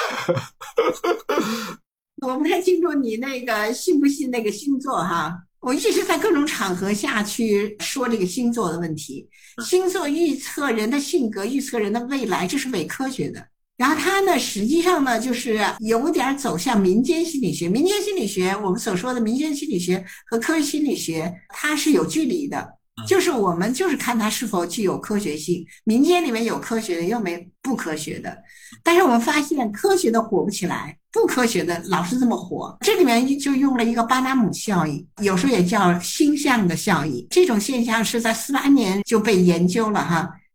我不太清楚你那个信不信那个星座哈，我一直在各种场合下去说这个星座的问题。星座预测人的性格，预测人的未来，这是伪科学的。然后它呢，实际上呢，就是有点走向民间心理学。民间心理学，我们所说的民间心理学和科学心理学，它是有距离的。就是我们就是看它是否具有科学性。民间里面有科学的，又没不科学的。但是我们发现，科学的火不起来，不科学的老是这么火。这里面就用了一个巴纳姆效应，有时候也叫星象的效应。这种现象是在四八年就被研究了哈。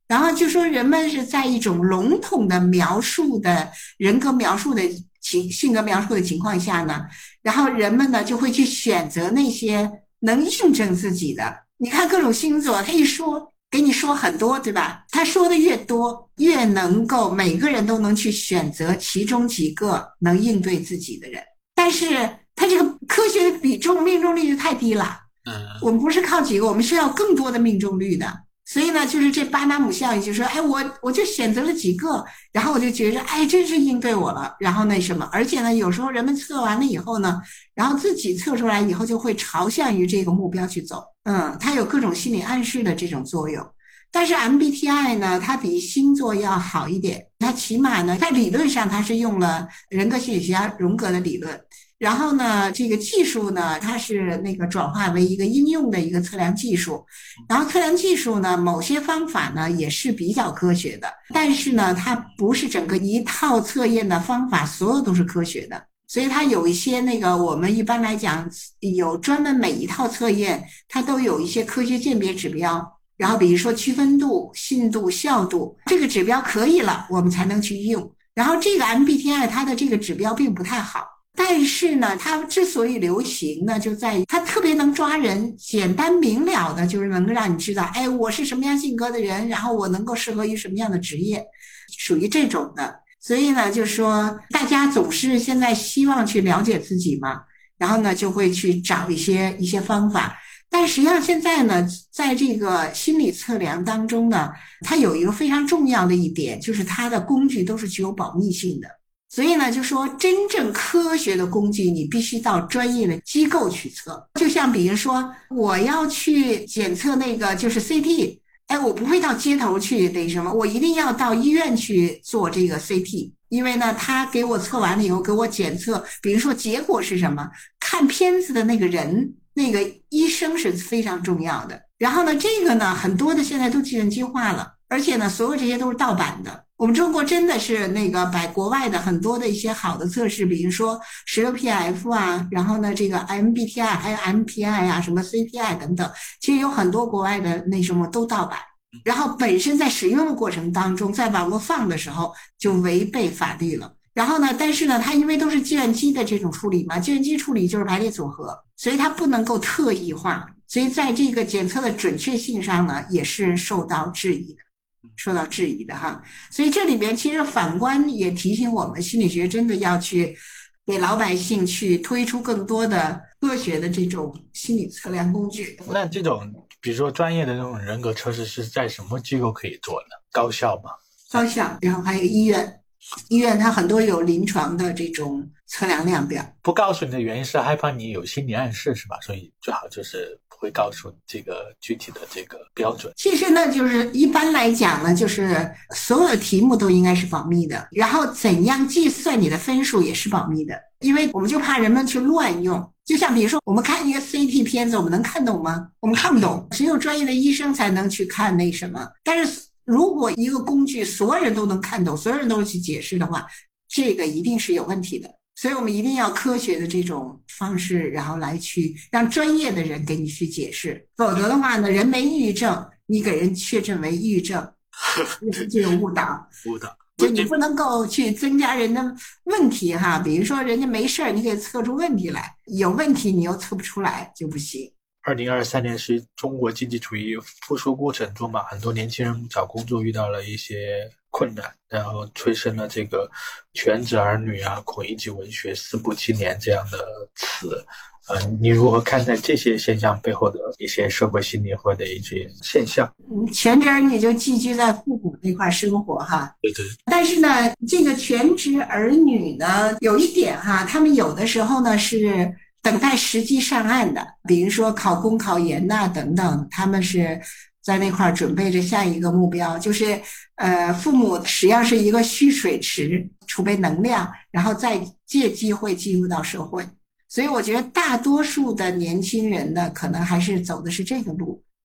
然后就说人们是在一种笼统的描述的人格描述的情性格描述的情况下呢，然后人们呢就会去选择那些能印证自己的。你看各种星座，他一说给你说很多，对吧？他说的越多，越能够每个人都能去选择其中几个能应对自己的人。但是他这个科学的比重命中率就太低了。 嗯， 我们不是靠几个，我们是要更多的命中率的。所以呢，就是这巴纳姆效应，就说，哎，我我就选择了几个，然后我就觉着，哎，真是应对我了。然后那什么，而且呢，有时候人们测完了以后呢，然后自己测出来以后就会朝向于这个目标去走。嗯，它有各种心理暗示的这种作用。但是 M B T I 呢，它比星座要好一点，它起码呢，在理论上它是用了人格心理学家荣格的理论。然后呢，这个技术呢，它是那个转化为一个应用的一个测量技术。然后测量技术呢，某些方法呢也是比较科学的，但是呢，它不是整个一套测验的方法所有都是科学的。所以它有一些那个我们一般来讲有专门每一套测验，它都有一些科学鉴别指标。然后比如说区分度、信度、效度，这个指标可以了，我们才能去用。然后这个 M B T I 它的这个指标并不太好。但是呢，它之所以流行呢，就在于它特别能抓人，简单明了的，就是能让你知道，哎，我是什么样性格的人，然后我能够适合于什么样的职业，属于这种的。所以呢，就说大家总是现在希望去了解自己嘛，然后呢，就会去找一些一些方法。但实际上现在呢，在这个心理测量当中呢，它有一个非常重要的一点，就是它的工具都是具有保密性的。所以呢，就说真正科学的工具，你必须到专业的机构去测。就像比如说，我要去检测那个就是 C T， 哎，我不会到街头去那什么，我一定要到医院去做这个 C T， 因为呢，他给我测完了以后，给我检测，比如说结果是什么，看片子的那个人，那个医生是非常重要的。然后呢，这个呢，很多的现在都计算机化了，而且呢，所有这些都是盗版的。我们中国真的是那个把国外的很多的一些好的测试，比如说十六 P F 啊，然后呢这个 M B T I 还有 M P I 啊，什么 C P I 等等，其实有很多国外的那什么都盗版，然后本身在使用的过程当中，在网络放的时候就违背法律了。然后呢，但是呢，它因为都是计算机的这种处理嘛，计算机处理就是排列组合，所以它不能够特异化，所以在这个检测的准确性上呢，也是受到质疑的。受到质疑的哈，所以这里边其实反观也提醒我们，心理学真的要去给老百姓去推出更多的科学的这种心理测量工具。 那这种比如说专业的这种人格测试是在什么机构可以做呢？高校吗？ 高校，然后还有医院，医院它很多有临床的这种测量量表。 不告诉你的原因是害怕你有心理暗示是吧？所以最好就是会告诉这个具体的这个标准。 其实呢，就是一般来讲呢，就是所有的题目都应该是保密的，然后怎样计算你的分数也是保密的，因为我们就怕人们去乱用。就像比如说我们看一个 C T 片子，我们能看懂吗？我们看不懂，只有专业的医生才能去看那什么。但是如果一个工具所有人都能看懂，所有人都去解释的话，这个一定是有问题的。所以我们一定要科学的这种方式，然后来去让专业的人给你去解释，否则的话呢，人没抑郁症，你给人确诊为抑郁症，就有误导。 误导， 就你不能够去增加人的问题哈，比如说人家没事儿，你给测出问题来，有问题你又测不出来就不行。 二零二三年是中国经济处于复苏过程中嘛，很多年轻人找工作遇到了一些困难，然后催生了这个全职儿女啊、孔乙己文学、四不青年这样的词。呃，你如何看待这些现象背后的一些社会心理或者一些现象？ 全职儿女就寄居在父母那块生活哈， 对对。 但是呢，这个全职儿女呢，有一点哈，他们有的时候呢是等待时机上岸的，比如说考公考研呐、啊、等等，他们是在那块准备着下一个目标，就是呃，父母实际上是一个蓄水池，储备能量，然后再借机会进入到社会。所以我觉得大多数的年轻人呢，可能还是走的是这个路，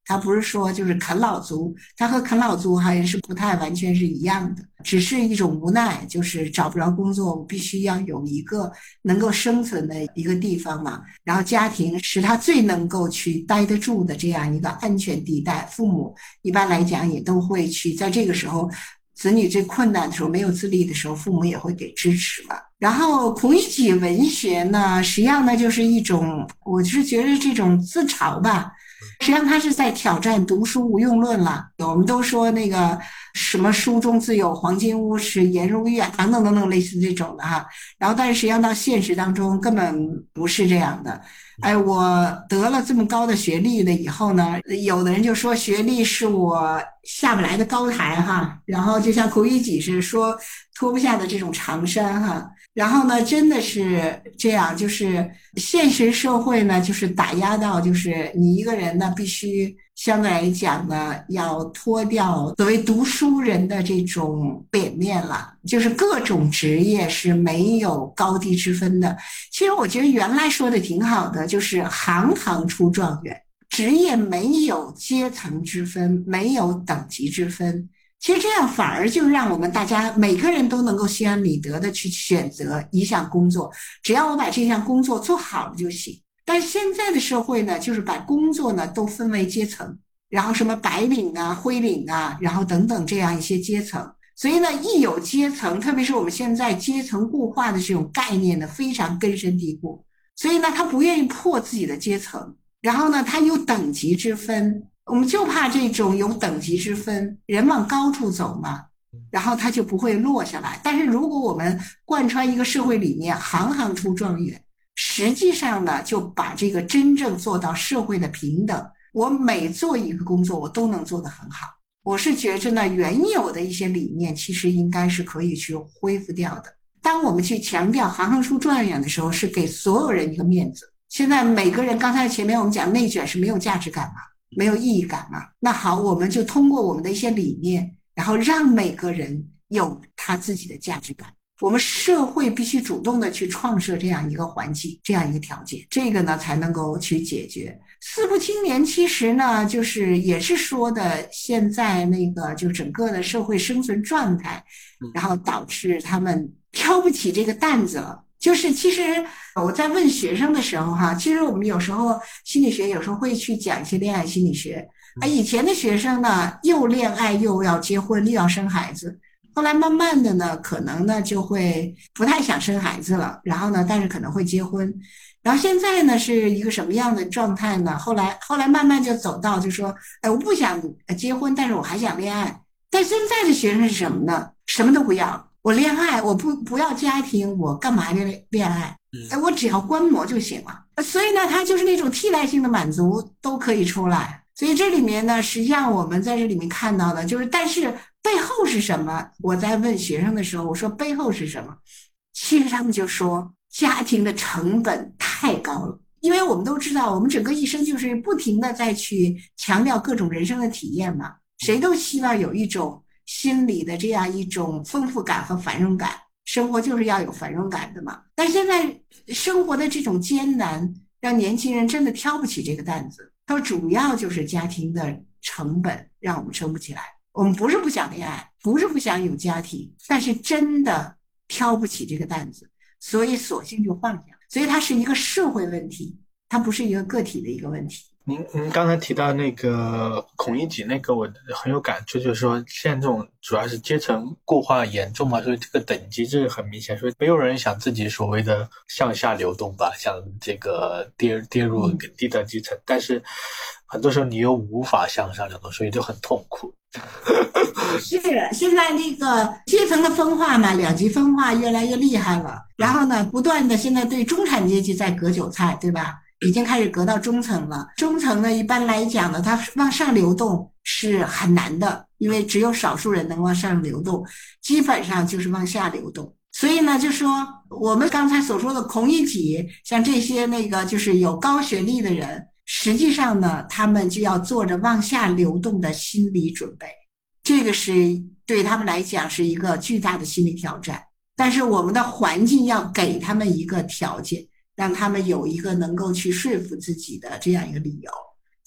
他不是说就是啃老族，他和啃老族还是不太完全是一样的，只是一种无奈，就是找不着工作，我必须要有一个能够生存的一个地方嘛。然后家庭是他最能够去待得住的这样一个安全地带，父母一般来讲也都会去在这个时候。子女最困难的时候，没有自立的时候，父母也会给支持嘛。然后孔乙己文学呢，实际上呢就是一种，我是觉得这种自嘲吧。实际上他是在挑战读书无用论了。我们都说那个什么书中自有黄金屋，是颜如玉啊，等等等等类似这种的哈。然后但是实际上到现实当中根本不是这样的。哎，我得了这么高的学历了以后呢，有的人就说学历是我下不来的高台哈，然后就像孔乙己是说脱不下的这种长衫哈。然后呢，真的是这样，就是现实社会呢，就是打压到，就是你一个人呢，必须相对来讲呢，要脱掉所谓读书人的这种扁面了，就是各种职业是没有高低之分的。其实我觉得原来说的挺好的，就是行行出状元，职业没有阶层之分，没有等级之分。其实这样反而就让我们大家每个人都能够心安理得的去选择一项工作，只要我把这项工作做好了就行。但现在的社会呢，就是把工作呢都分为阶层，然后什么白领啊、灰领啊，然后等等这样一些阶层。所以呢，一有阶层，特别是我们现在阶层固化的这种概念呢，非常根深蒂固。所以呢，他不愿意破自己的阶层，然后呢，他有等级之分。我们就怕这种有等级之分，人往高处走嘛，然后他就不会落下来。但是如果我们贯穿一个社会理念，行行出状元，实际上呢，就把这个真正做到社会的平等。我每做一个工作，我都能做得很好。我是觉着呢，原有的一些理念其实应该是可以去恢复掉的。当我们去强调行行出状元的时候，是给所有人一个面子。现在每个人，刚才前面我们讲内卷是没有价值感嘛，没有意义感嘛。那好，我们就通过我们的一些理念，然后让每个人有他自己的价值感。我们社会必须主动的去创设这样一个环境，这样一个条件，这个呢才能够去解决。四部青年其实呢，就是也是说的现在那个就整个的社会生存状态，然后导致他们挑不起这个担子了。就是其实我在问学生的时候哈，其实我们有时候心理学有时候会去讲一些恋爱心理学。啊，以前的学生呢，又恋爱又要结婚又要生孩子，后来慢慢的呢，可能呢就会不太想生孩子了，然后呢，但是可能会结婚。然后现在呢是一个什么样的状态呢？后来后来慢慢就走到就说，哎，我不想结婚，但是我还想恋爱。但现在的学生是什么呢？什么都不要。我恋爱，我不不要家庭，我干嘛恋恋爱？哎，我只要观摩就行了。所以呢，他就是那种替代性的满足都可以出来。所以这里面呢，实际上我们在这里面看到的就是，但是背后是什么？我在问学生的时候，我说背后是什么？其实他们就说家庭的成本太高了。因为我们都知道，我们整个一生就是不停的在去强调各种人生的体验嘛，谁都希望有一种心理的这样一种丰富感和繁荣感，生活就是要有繁荣感的嘛。但现在生活的这种艰难，让年轻人真的挑不起这个担子。它主要就是家庭的成本让我们撑不起来。我们不是不想恋爱，不是不想有家庭，但是真的挑不起这个担子，所以索性就放下。所以它是一个社会问题，它不是一个个体的一个问题。 您您刚才提到那个孔乙己那个，我很有感触，就是说现在这种主要是阶层固化严重嘛，所以这个等级制很明显，所以没有人想自己所谓的向下流动吧，像这个跌跌入低等基层，但是很多时候你又无法向上流动，所以就很痛苦。 是现在那个阶层的分化嘛，两极分化越来越厉害了，然后呢，不断的现在对中产阶级在割韭菜，对吧？已经开始隔到中层了。中层呢，一般来讲呢，它往上流动是很难的，因为只有少数人能往上流动，基本上就是往下流动。所以呢，就说我们刚才所说的孔乙己，像这些那个就是有高学历的人，实际上呢，他们就要做着往下流动的心理准备，这个是对他们来讲是一个巨大的心理挑战。但是我们的环境要给他们一个条件，让他们有一个能够去说服自己的这样一个理由。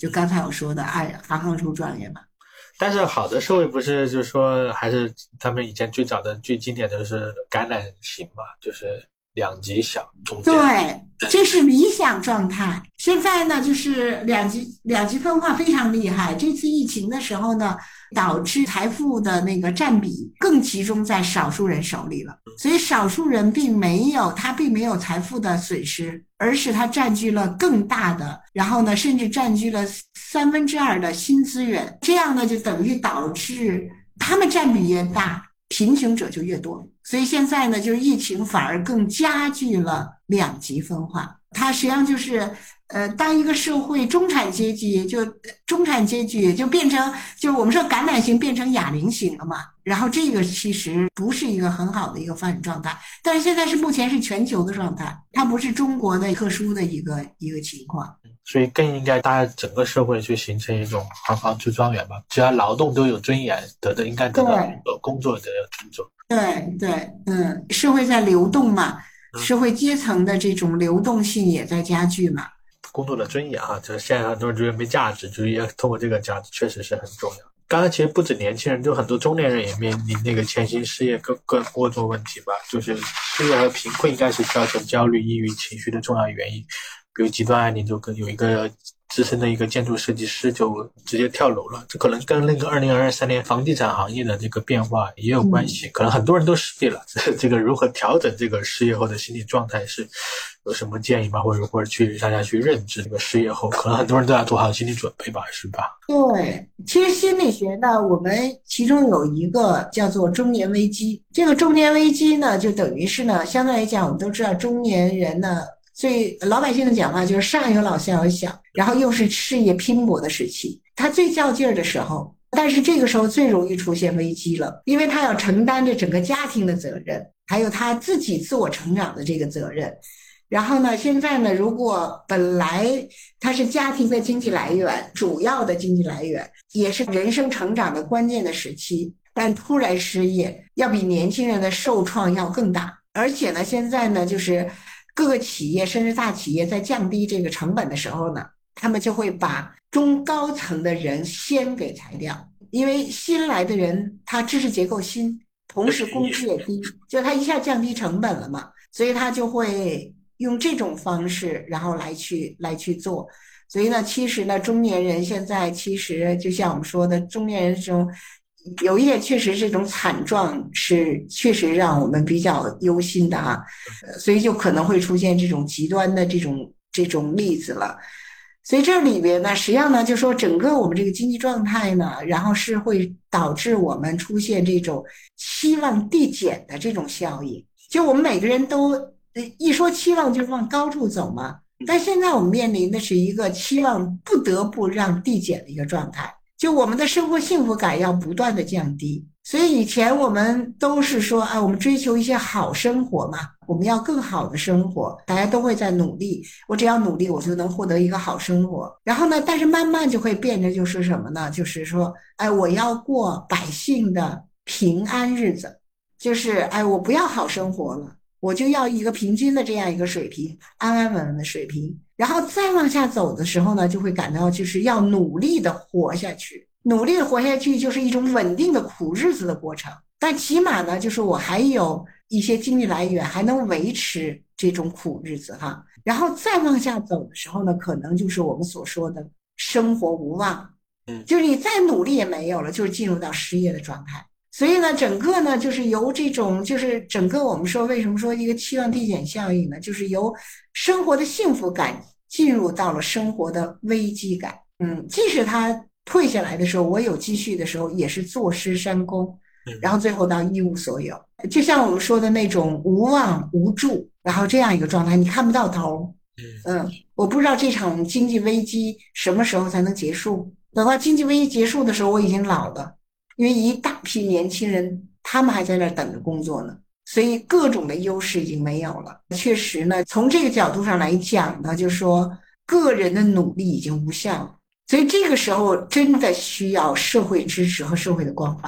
就刚才我说的爱行行出状元嘛。 但是好的社会不是就是说还是他们以前最早的最经典的就是橄榄形嘛，就是两极小中间。 对，这是理想状态。现在呢，就是两极两极分化非常厉害。这次疫情的时候呢，导致财富的那个占比更集中在少数人手里了。所以少数人并没有他并没有财富的损失，而是他占据了更大的，然后呢，甚至占据了三分之二的新资源。这样呢，就等于导致他们占比越大，贫穷者就越多。所以现在呢，就是疫情反而更加剧了两极分化。它实际上就是呃，当一个社会中产阶级就中产阶级就变成就我们说橄榄型变成哑铃型了嘛，然后这个其实不是一个很好的一个发展状态。但是现在是目前是全球的状态，它不是中国的特殊的一个一个情况。 所以更应该大家整个社会去形成一种行行出状元吧，只要劳动都有尊严，得的应该得到工作得到尊重。 对对，嗯，社会在流动嘛，社会阶层的这种流动性也在加剧嘛。 工作的尊严啊，就是现在很多人觉得没价值，就是要通过这个价值，确实是很重要。刚刚其实不止年轻人，就很多中年人也面临那个前行失业各各多种问题吧。就是失业和贫困应该是造成焦虑、抑郁情绪的重要原因。比如极端案例，就跟有一个资深的一个建筑设计师就直接跳楼了，这可能跟那个二零二三年房地产行业的这个变化也有关系。可能很多人都失业了，这个如何调整这个失业后的心理状态是有什么建议吗？或者或者去大家去认知这个失业后，可能很多人都要做好心理准备吧，是吧？ 对，其实心理学呢，我们其中有一个叫做中年危机。这个中年危机呢，就等于是呢，相对来讲，我们都知道中年人呢。所以老百姓的讲话就是上有老下有小，然后又是事业拼搏的时期，他最较劲儿的时候，但是这个时候最容易出现危机了，因为他要承担着整个家庭的责任，还有他自己自我成长的这个责任。然后呢，现在呢，如果本来他是家庭的经济来源，主要的经济来源，也是人生成长的关键的时期，但突然失业，要比年轻人的受创要更大。而且呢，现在呢，就是各个企业甚至大企业在降低这个成本的时候呢，他们就会把中高层的人先给裁掉，因为新来的人他知识结构新，同时工资也低，就他一下降低成本了嘛，所以他就会用这种方式然后来去来去做。所以呢，其实呢，中年人现在其实就像我们说的，中年人这种有一点确实这种惨状是确实让我们比较忧心的啊，所以就可能会出现这种极端的这种这种例子了。所以这里边呢，实际上呢，就说整个我们这个经济状态呢，然后是会导致我们出现这种期望递减的这种效应。就我们每个人都一说期望就往高处走嘛，但现在我们面临的是一个期望不得不让递减的一个状态。就我们的生活幸福感要不断的降低，所以以前我们都是说，哎，我们追求一些好生活嘛，我们要更好的生活，大家都会在努力，我只要努力，我就能获得一个好生活。然后呢，但是慢慢就会变成就是什么呢？就是说，哎，我要过百姓的平安日子，就是哎，我不要好生活了，我就要一个平均的这样一个水平，安安稳稳的水平。然后再往下走的时候呢，就会感到就是要努力的活下去，努力的活下去就是一种稳定的苦日子的过程。但起码呢，就是我还有一些经济来源，还能维持这种苦日子哈。然后再往下走的时候呢，可能就是我们所说的生活无望，嗯，就是你再努力也没有了，就是进入到失业的状态。所以呢，整个呢，就是由这种，就是整个我们说为什么说一个期望递减效应呢？就是由生活的幸福感进入到了生活的危机感。嗯，即使他退下来的时候，我有积蓄的时候，也是坐失山空，然后最后到一无所有。就像我们说的那种无望无助，然后这样一个状态，你看不到头。嗯，我不知道这场经济危机什么时候才能结束。等到经济危机结束的时候，我已经老了。因为一大批年轻人他们还在那等着工作呢，所以各种的优势已经没有了。确实呢，从这个角度上来讲呢，就是说个人的努力已经无效了，所以这个时候真的需要社会支持和社会的关怀。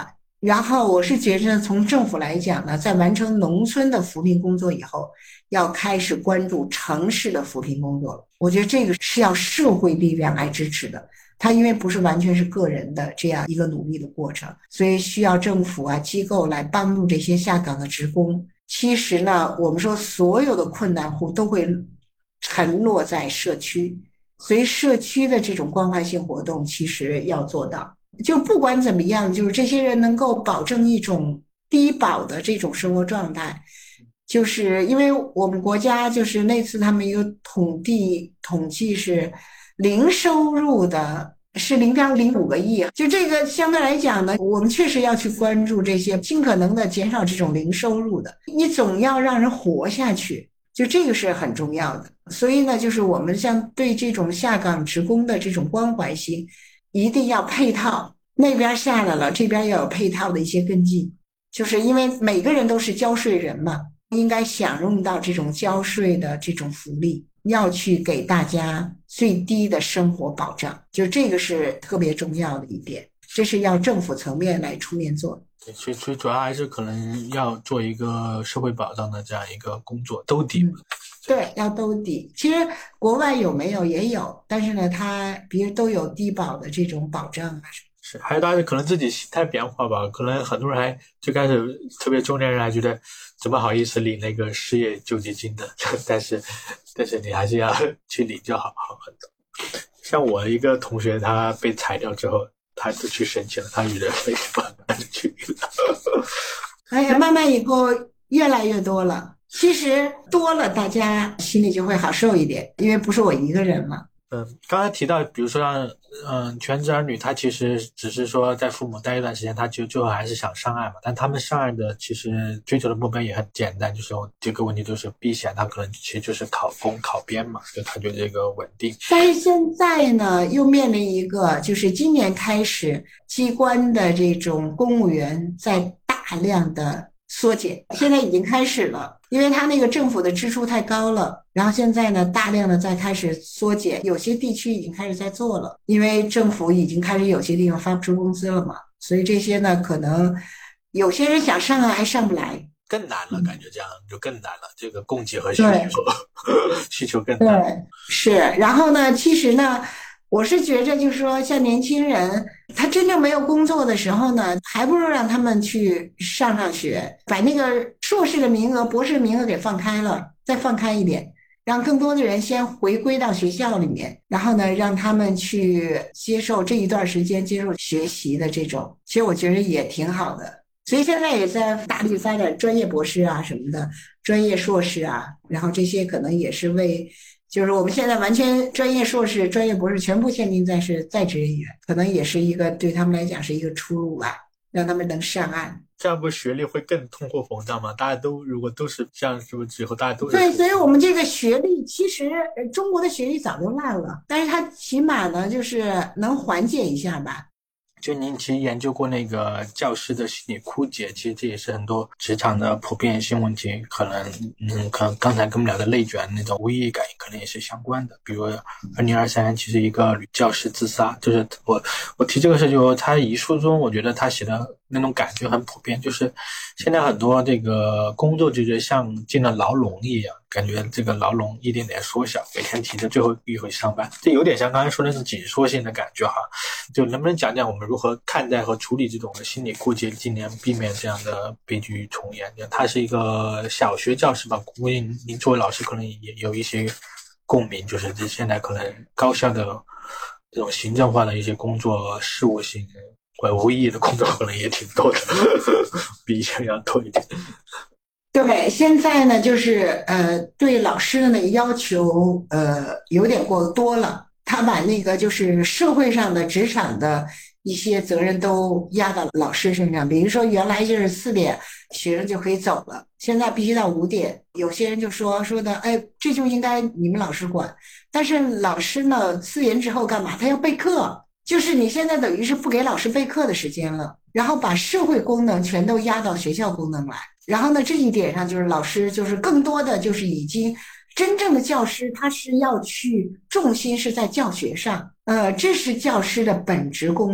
然后我是觉着从政府来讲呢，在完成农村的扶贫工作以后，要开始关注城市的扶贫工作了。我觉得这个是要社会力量来支持的，它因为不是完全是个人的这样一个努力的过程，所以需要政府啊机构来帮助这些下岗的职工。其实呢，我们说所有的困难户都会沉落在社区，所以社区的这种关怀性活动其实要做到。就不管怎么样，就是这些人能够保证一种低保的这种生活状态。就是因为我们国家就是那次他们一个统计统计是零收入的是 零点零五个亿，就这个相对来讲呢，我们确实要去关注这些，尽可能的减少这种零收入的，你总要让人活下去，就这个是很重要的。所以呢，就是我们像对这种下岗职工的这种关怀性一定要配套，那边下来了，这边要有配套的一些跟进，就是因为每个人都是交税人嘛，应该享用到这种交税的这种福利，要去给大家最低的生活保障，就这个是特别重要的一点，这是要政府层面来出面做的。 对，所以所以主要还是可能要做一个社会保障的这样一个工作，兜底。 嗯，对，要兜底。其实国外有没有也有，但是呢，它比如都有低保的这种保障啊什么。 是，还有大家可能自己心态变化吧，可能很多人还最开始，特别中年人还觉得怎么好意思领那个失业救济金的，但是但是你还是要去领就好好很多。像我一个同学，他被裁掉之后，他就去申请了，他觉得非常难去领了。 哎呀，慢慢以后越来越多了，其实多了大家心里就会好受一点，因为不是我一个人嘛。 嗯，刚才提到，比如说像嗯全职儿女，他其实只是说在父母待一段时间，他就最后还是想上岸嘛。但他们上岸的其实追求的目标也很简单，就是这个问题就是避险，他可能其实就是考公考编嘛，就他觉得这个稳定。 但是现在呢，又面临一个，就是今年开始，机关的这种公务员在大量的缩减，现在已经开始了，因为他那个政府的支出太高了。然后现在呢，大量的在开始缩减，有些地区已经开始在做了，因为政府已经开始有些地方发不出工资了嘛，所以这些呢，可能有些人想上岸还上不来， 更难了，感觉这样就更难了。这个供给和需求，需求更难。 对，是。然后呢，其实呢，我是觉着就是说，像年轻人，他真正没有工作的时候呢，还不如让他们去上上学，把那个硕士的名额、博士名额给放开了，再放开一点。让更多的人先回归到学校里面，然后呢，让他们去接受这一段时间接受学习的这种，其实我觉得也挺好的。所以现在也在大力发展专业博士啊什么的，专业硕士啊，然后这些可能也是为，就是我们现在完全专业硕士、专业博士全部限定在是在职人员，可能也是一个对他们来讲是一个出路吧，让他们能上岸。 这样不学历会更通货膨胀吗？大家都如果都是这样，是不是以后大家都是？ 对，所以我们这个学历，其实中国的学历早就烂了，但是它起码呢，就是能缓解一下吧。 就您其实研究过那个教师的心理枯竭，其实这也是很多职场的普遍性问题，可能嗯，可能刚才跟我们聊的内卷那种无意义感可能也是相关的。比如二零二三年其实一个女教师自杀，就是我我提这个事就他遗书中，我觉得他写的那种感觉很普遍，就是现在很多这个工作就觉得像进了牢笼一样，感觉这个牢笼一点点缩小，每天提着最后一回上班，这有点像刚才说的是紧缩性的感觉哈。就能不能讲讲我们如何看待和处理这种心理枯竭，尽量避免这样的悲剧重演？他是一个小学教师吧，估计您作为老师可能也有一些共鸣，就是这现在可能高校的这种行政化的一些工作事务性或无意义的工作可能也挺多的，比以前要多一点。 对，现在呢，就是呃，对老师的那个要求，呃，有点过多了。他把那个就是社会上的、职场的一些责任都压到老师身上。比如说，原来就是四点学生就可以走了，现在必须到五点。有些人就说说的，哎，这就应该你们老师管。但是老师呢，四点之后干嘛？他要备课，就是你现在等于是不给老师备课的时间了，然后把社会功能全都压到学校功能来。然后呢，这一点上就是老师就是更多的就是已经真正的教师，他是要去重心是在教学上，呃，这是教师的本职工作。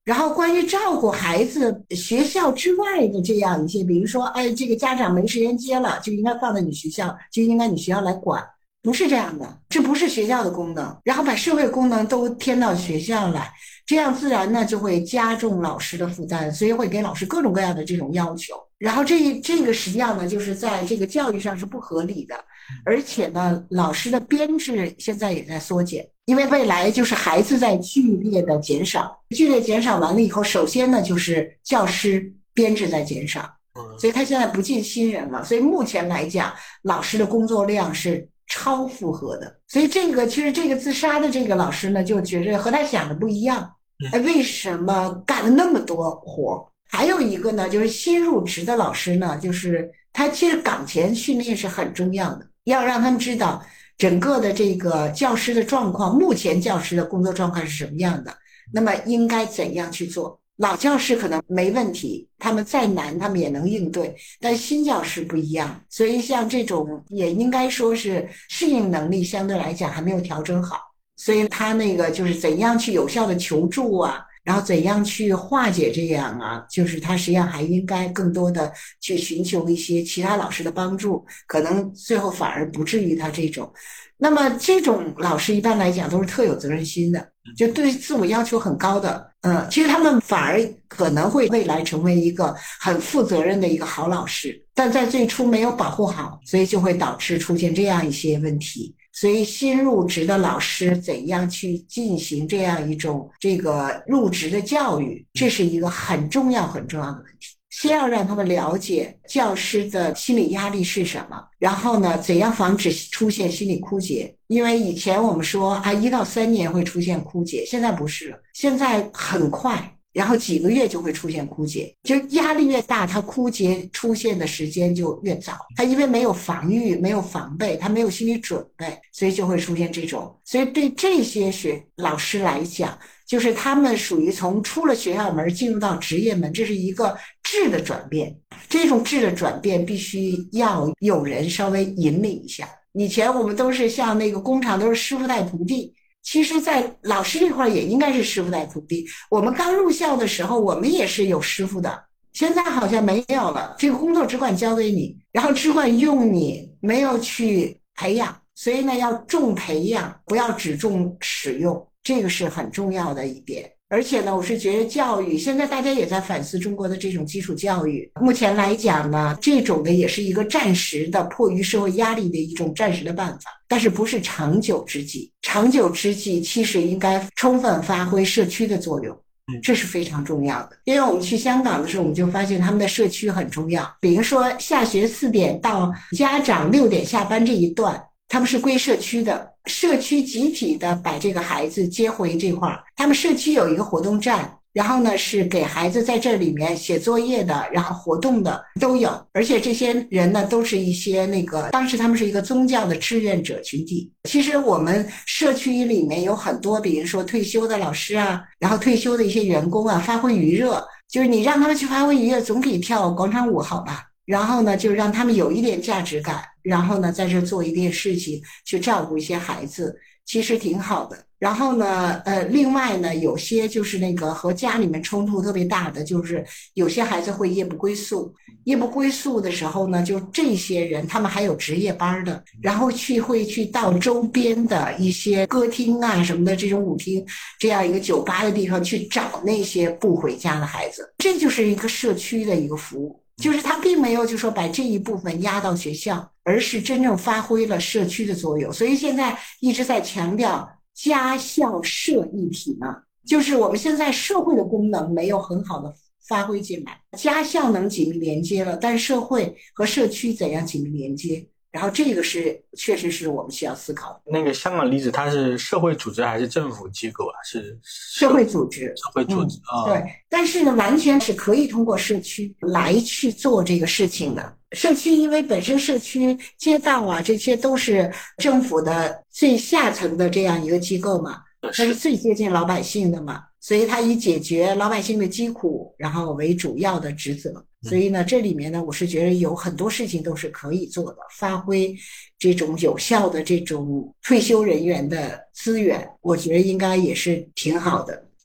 然后关于照顾孩子学校之外的这样一些，比如说，哎，这个家长没时间接了，就应该放在你学校，就应该你学校来管，不是这样的，这不是学校的功能。然后把社会功能都添到学校来，这样自然呢就会加重老师的负担，所以会给老师各种各样的这种要求。然后这这个实际上呢，就是在这个教育上是不合理的，而且呢，老师的编制现在也在缩减。因为未来就是孩子在剧烈的减少，剧烈减少完了以后，首先呢就是教师编制在减少，所以他现在不进新人了，所以目前来讲，老师的工作量是超负荷的。所以这个其实这个自杀的这个老师呢，就觉着和他想的不一样，哎，为什么干了那么多活？还有一个呢，就是新入职的老师呢，就是他其实岗前训练是很重要的，要让他们知道整个的这个教师的状况，目前教师的工作状况是什么样的，那么应该怎样去做。老教师可能没问题，他们再难他们也能应对，但新教师不一样，所以像这种也应该说是适应能力相对来讲还没有调整好，所以他那个就是怎样去有效的求助啊，然后怎样去化解这样啊，就是他实际上还应该更多的去寻求一些其他老师的帮助，可能最后反而不至于他这种。那么这种老师一般来讲都是特有责任心的，就对自我要求很高的，嗯，其实他们反而可能会未来成为一个很负责任的一个好老师，但在最初没有保护好，所以就会导致出现这样一些问题。所以新入职的老师怎样去进行这样一种这个入职的教育，这是一个很重要很重要的问题。先要让他们了解教师的心理压力是什么，然后呢，怎样防止出现心理枯竭。因为以前我们说啊，一到三年会出现枯竭，现在不是了，现在很快，然后几个月就会出现枯竭，就压力越大，它枯竭出现的时间就越早。它因为没有防御，没有防备，它没有心理准备，所以就会出现这种。所以对这些学老师来讲，就是他们属于从出了学校门进入到职业门，这是一个质的转变。这种质的转变必须要有人稍微引领一下。以前我们都是像那个工厂都是师傅带徒弟，其实在老师这块也应该是师傅带徒弟。我们刚入校的时候，我们也是有师傅的，现在好像没有了，这个工作只管交给你，然后只管用你，没有去培养。所以呢，要重培养，不要只重使用，这个是很重要的一点。而且呢，我是觉得教育现在大家也在反思中国的这种基础教育，目前来讲呢，这种的也是一个暂时的迫于社会压力的一种暂时的办法，但是不是长久之计。长久之计其实应该充分发挥社区的作用，这是非常重要的。因为我们去香港的时候，我们就发现他们的社区很重要。比如说下学四点到家长六点下班这一段，他们是归社区的，社区集体的把这个孩子接回这块儿。他们社区有一个活动站，然后呢是给孩子在这里面写作业的，然后活动的都有。而且这些人呢都是一些那个当时他们是一个宗教的志愿者群体。其实我们社区里面有很多比如说退休的老师啊，然后退休的一些员工啊，发挥余热，就是你让他们去发挥余热总比跳广场舞好吧。然后呢就让他们有一点价值感，然后呢在这做一点事情，去照顾一些孩子，其实挺好的。然后呢呃，另外呢有些就是那个和家里面冲突特别大的，就是有些孩子会夜不归宿。夜不归宿的时候呢，就这些人他们还有值夜班的，然后去会去到周边的一些歌厅啊什么的，这种舞厅这样一个酒吧的地方去找那些不回家的孩子。这就是一个社区的一个服务，就是他并没有就说把这一部分压到学校，而是真正发挥了社区的作用。所以现在一直在强调家校社一体嘛，就是我们现在社会的功能没有很好的发挥进来，家校能紧密连接了，但社会和社区怎样紧密连接，然后这个是确实是我们需要思考的。 那个香港例子，它是社会组织还是政府机构啊？是社会组织。 社会组织啊、嗯哦， 对。但是呢，完全是可以通过社区来去做这个事情的。社区因为本身社区街道啊，这些都是政府的最下层的这样一个机构嘛，它是最接近老百姓的嘛。所以它以解决老百姓的疾苦然后为主要的职责。所以呢这里面呢我是觉得有很多事情都是可以做的，发挥这种有效的这种退休人员的资源，我觉得应该也是挺好的。 嗯，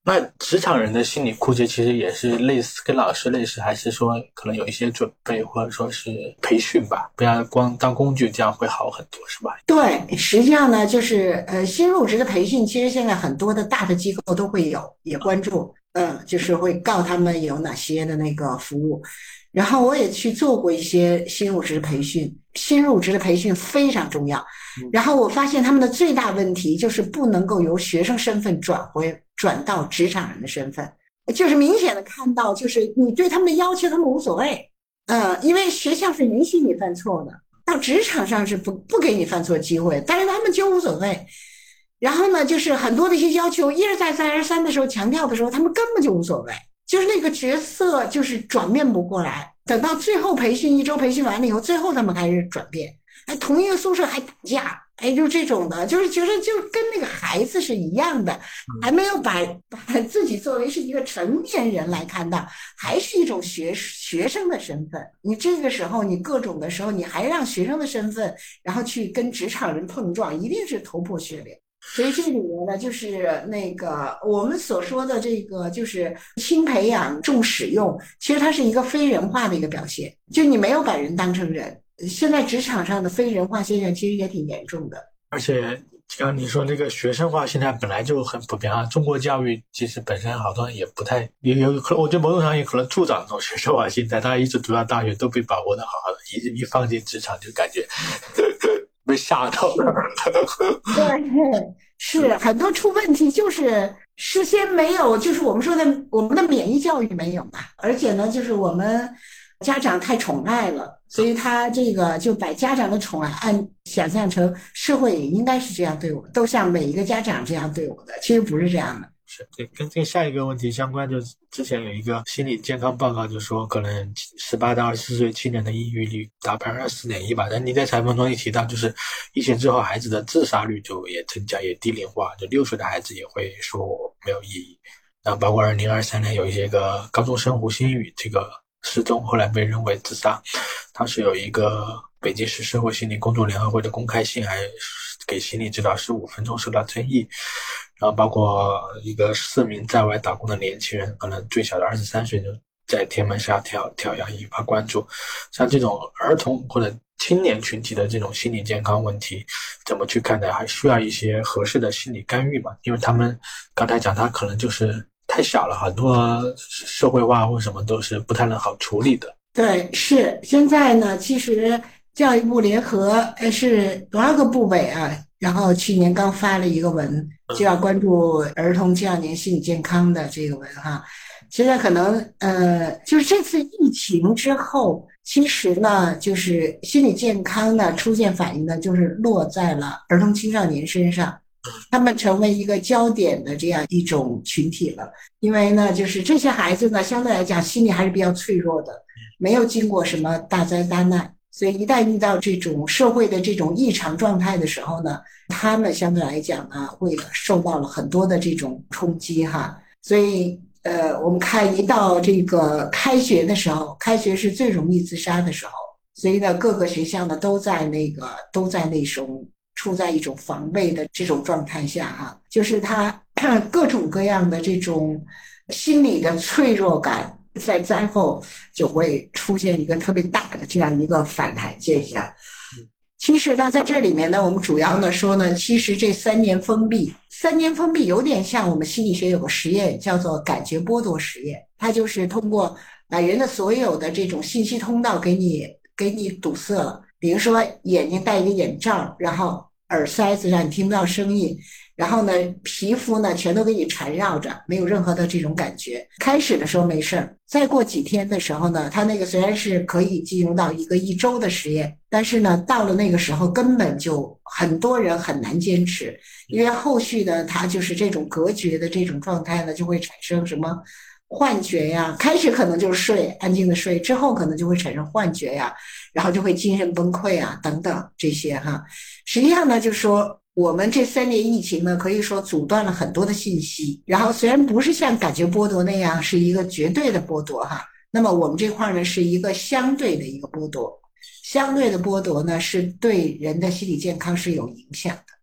那职场人的心理枯竭其实也是类似，跟老师类似，还是说可能有一些准备或者说是培训吧，不要光当工具，这样会好很多，是吧？ 对，实际上呢，就是呃，新入职的培训，其实现在很多的大的机构都会有，也关注，嗯，就是会告他们有哪些的那个服务。然后我也去做过一些新入职的培训，新入职的培训非常重要。然后我发现他们的最大问题就是不能够由学生身份转回转到职场人的身份，就是明显的看到，就是你对他们的要求他们无所谓，呃，因为学校是允许你犯错的，到职场上是不不给你犯错机会，但是他们就无所谓。然后呢，就是很多的一些要求一而再再而三的时候强调的时候，他们根本就无所谓，就是那个角色就是转变不过来。等到最后培训一周培训完了以后，最后他们开始转变，哎，同一个宿舍还打架，哎，就这种的，就是觉得就跟那个孩子是一样的，还没有把把自己作为是一个成年人来看到，还是一种学学生的身份。你这个时候，你各种的时候，你还让学生的身份，然后去跟职场人碰撞，一定是头破血流。所以这里面呢，就是那个我们所说的这个，就是轻培养重使用，其实它是一个非人化的一个表现，就你没有把人当成人。现在职场上的非人化现象其实也挺严重的， 而且刚你说那个学生化现在本来就很普遍啊，中国教育其实本身好多也不太，也有可能，我觉得某种上也可能助长这种学生化心态，大家一直读到大学都被把握的好好的，一一放进职场就感觉被吓到了。 对，是很多出问题就是事先没有，就是我们说的我们的免疫教育没有嘛，而且呢，就是我们家长太宠爱了，所以他这个就把家长的宠爱按想象成社会也应该是这样对我，都像每一个家长这样对我的，其实不是这样的。 是对，跟这下一个问题相关，就是之前有一个心理健康报告，就说可能十八到二十四岁青年的抑郁率达百分之二十四点一吧。但你在采访中也提到，就是疫情之后孩子的自杀率就也增加，也低龄化，就六岁的孩子也会说我没有意义。然后包括二零二三年有一些个高中生胡鑫宇这个失踪，后来被认为自杀，他是有一个北京市社会心理工作联合会的公开信，还给心理治疗师五分钟受到争议。然后包括一个四名在外打工的年轻人，可能最小的二十三岁就在天门下跳跳崖，引发关注。像这种儿童或者青年群体的这种心理健康问题怎么去看待，还需要一些合适的心理干预嘛？因为他们刚才讲他可能就是太小了，很多社会化或什么都是不太能好处理的。 对，是现在呢，其实教育部联合呃是多少个部委啊，然后去年刚发了一个文，就要关注儿童青少年心理健康的这个文哈。现在可能呃，就是这次疫情之后，其实呢，就是心理健康呢出现反应呢，就是落在了儿童青少年身上，他们成为一个焦点的这样一种群体了。因为呢，就是这些孩子呢，相对来讲心理还是比较脆弱的，没有经过什么大灾大难。所以一旦遇到这种社会的这种异常状态的时候呢，他们相对来讲呢，会受到了很多的这种冲击哈。所以呃，我们看一到这个开学的时候，开学是最容易自杀的时候，所以呢，各个学校呢都在那个都在那种处在一种防备的这种状态下哈，就是他各种各样的这种心理的脆弱感，在灾后就会出现一个特别大的这样一个反弹现象。其实呢，在这里面呢，我们主要呢说呢，其实这三年封闭，三年封闭有点像我们心理学有个实验叫做感觉剥夺实验，它就是通过把人的所有的这种信息通道给你给你堵塞了，比如说眼睛戴一个眼罩，然后耳塞子让你听不到声音，然后呢，皮肤呢全都给你缠绕着，没有任何的这种感觉。开始的时候没事儿，再过几天的时候呢，它那个虽然是可以进入到一个一周的实验，但是呢，到了那个时候根本就很多人很难坚持，因为后续的它就是这种隔绝的这种状态呢，就会产生什么幻觉呀，开始可能就是睡，安静的睡，之后可能就会产生幻觉呀，然后就会精神崩溃啊等等这些哈。实际上呢，就是说我们这三年疫情呢，可以说阻断了很多的信息，然后虽然不是像感觉剥夺那样是一个绝对的剥夺哈，那么我们这块呢是一个相对的一个剥夺，相对的剥夺呢是对人的心理健康是有影响的。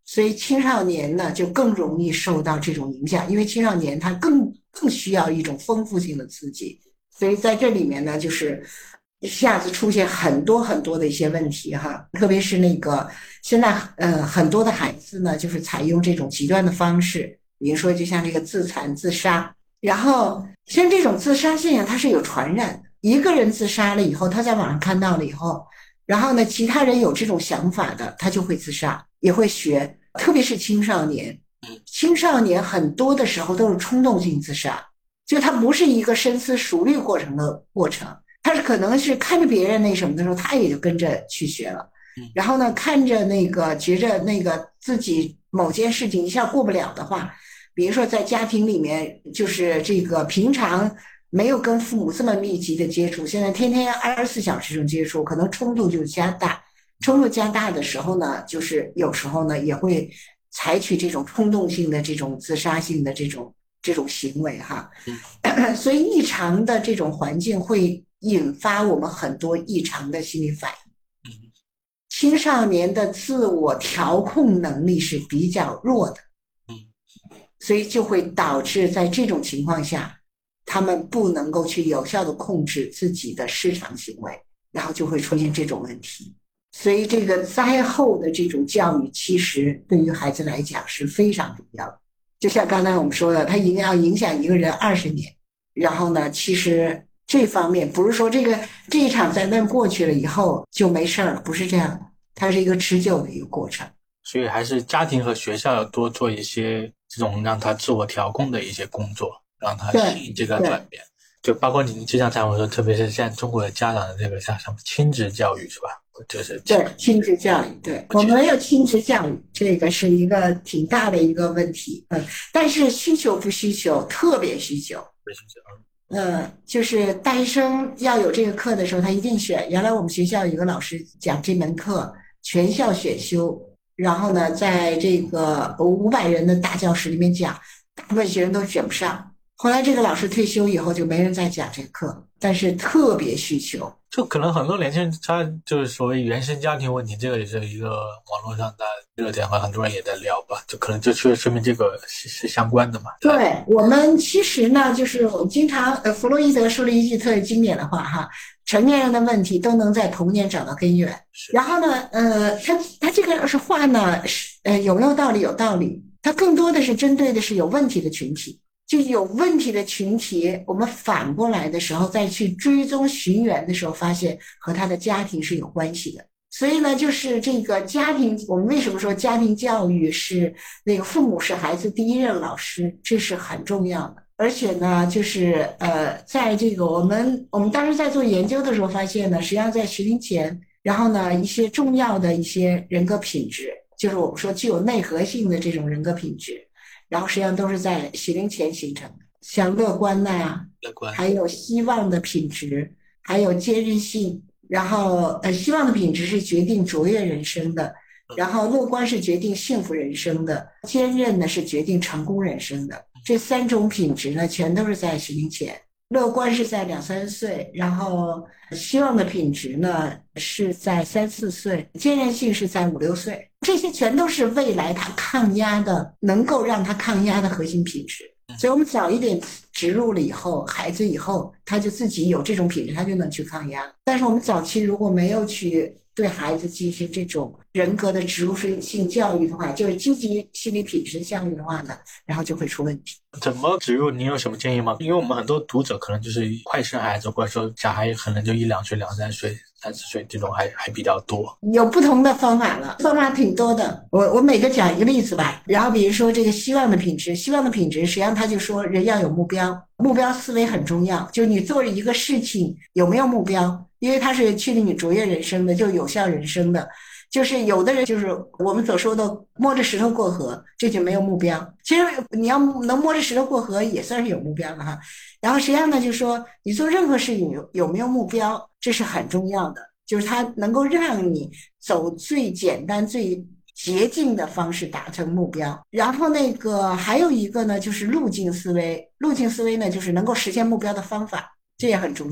所以青少年呢就更容易受到这种影响，因为青少年他更更需要一种丰富性的刺激，所以在这里面呢就是一下子出现很多很多的一些问题哈，特别是那个现在呃很多的孩子呢就是采用这种极端的方式，比如说就像这个自残自杀，然后像这种自杀现象它是有传染的，一个人自杀了以后，他在网上看到了以后，然后呢其他人有这种想法的他就会自杀，也会学，特别是青少年，青少年很多的时候都是冲动性自杀，就他不是一个深思熟虑过程的过程，他是可能是看着别人那什么的时候他也就跟着去学了，然后呢看着那个觉着那个自己某件事情一下过不了的话，比如说在家庭里面就是这个平常没有跟父母这么密集的接触，现在天天二十四小时这种接触，可能冲突就加大，冲突加大的时候呢，就是有时候呢也会采取这种冲动性的这种自杀性的这种这种行为哈。嗯、所以异常的这种环境会引发我们很多异常的心理反应。青少年的自我调控能力是比较弱的，所以就会导致在这种情况下他们不能够去有效的控制自己的失常行为，然后就会出现这种问题。所以这个灾后的这种教育其实对于孩子来讲是非常重要的，就像刚才我们说的，它一定要影响一个人二十年，然后呢其实这方面不是说这个这一场灾难过去了以后就没事了，不是这样的，它是一个持久的一个过程。 所以还是家庭和学校要多做一些这种让他自我调控的一些工作，让他适应这个转变。就包括你经常讲我说，特别是现在中国的家长的这个像什么亲子教育是吧？就是对亲子教育，对我们没有亲子教育，这个是一个挺大的一个问题。嗯，但是需求不需求，特别需求。嗯，就是大一生要有这个课的时候，他一定选。原来我们学校有个老师讲这门课，全校选修，然后呢，在这个五百人的大教室里面讲，大部分学生都选不上。后来这个老师退休以后，就没人再讲这个课，但是特别需求。 就可能很多年轻人他就是所谓原生家庭问题，这个也是一个网络上的热点吧，很多人也在聊吧，就可能就确实说明这个是是相关的嘛。 对，我们其实呢，就是我们经常呃，弗洛伊德说了一句特别经典的话哈，成年人的问题都能在童年找到根源。然后呢，呃，他他这个要是话呢，呃，有没有道理？有道理。他更多的是针对的是有问题的群体。就有问题的群体，我们反过来的时候再去追踪寻源的时候，发现和他的家庭是有关系的。所以呢，就是这个家庭，我们为什么说家庭教育是那个父母是孩子第一任老师，这是很重要的。而且呢，就是呃，在这个我们我们当时在做研究的时候发现呢，实际上在学龄前，然后呢一些重要的一些人格品质，就是我们说具有内核性的这种人格品质。然后实际上都是在学龄前形成的，像乐观呐、啊， 乐观， 还有希望的品质，还有坚韧性。然后呃，希望的品质是决定卓越人生的，然后乐观是决定幸福人生的，坚韧呢是决定成功人生的。这三种品质呢，全都是在学龄前。乐观是在两三岁，然后希望的品质呢是在三四岁，坚韧性是在五六岁，这些全都是未来他抗压的，能够让他抗压的核心品质。所以我们早一点植入了以后，孩子以后他就自己有这种品质，他就能去抗压。但是我们早期如果没有去对孩子进行这种人格的植入性教育的话，就是积极心理品质教育的话呢，然后就会出问题。 怎么植入？你有什么建议吗？因为我们很多读者可能就是快生孩子，或者说小孩可能就一两岁、两三岁、三四岁这种还还比较多。 有不同的方法了，方法挺多的。我我每个讲一个例子吧。然后比如说这个希望的品质，希望的品质实际上他就说人要有目标，目标思维很重要。就是你做一个事情有没有目标，因为它是确定你卓越人生的，就有效人生的。就是有的人就是我们所说的摸着石头过河，这就没有目标。其实你要能摸着石头过河也算是有目标的哈。然后实际上呢，就是说你做任何事情有有没有目标，这是很重要的，就是它能够让你走最简单最捷径的方式达成目标。然后那个还有一个呢，就是路径思维。路径思维呢，就是能够实现目标的方法，这也很重要。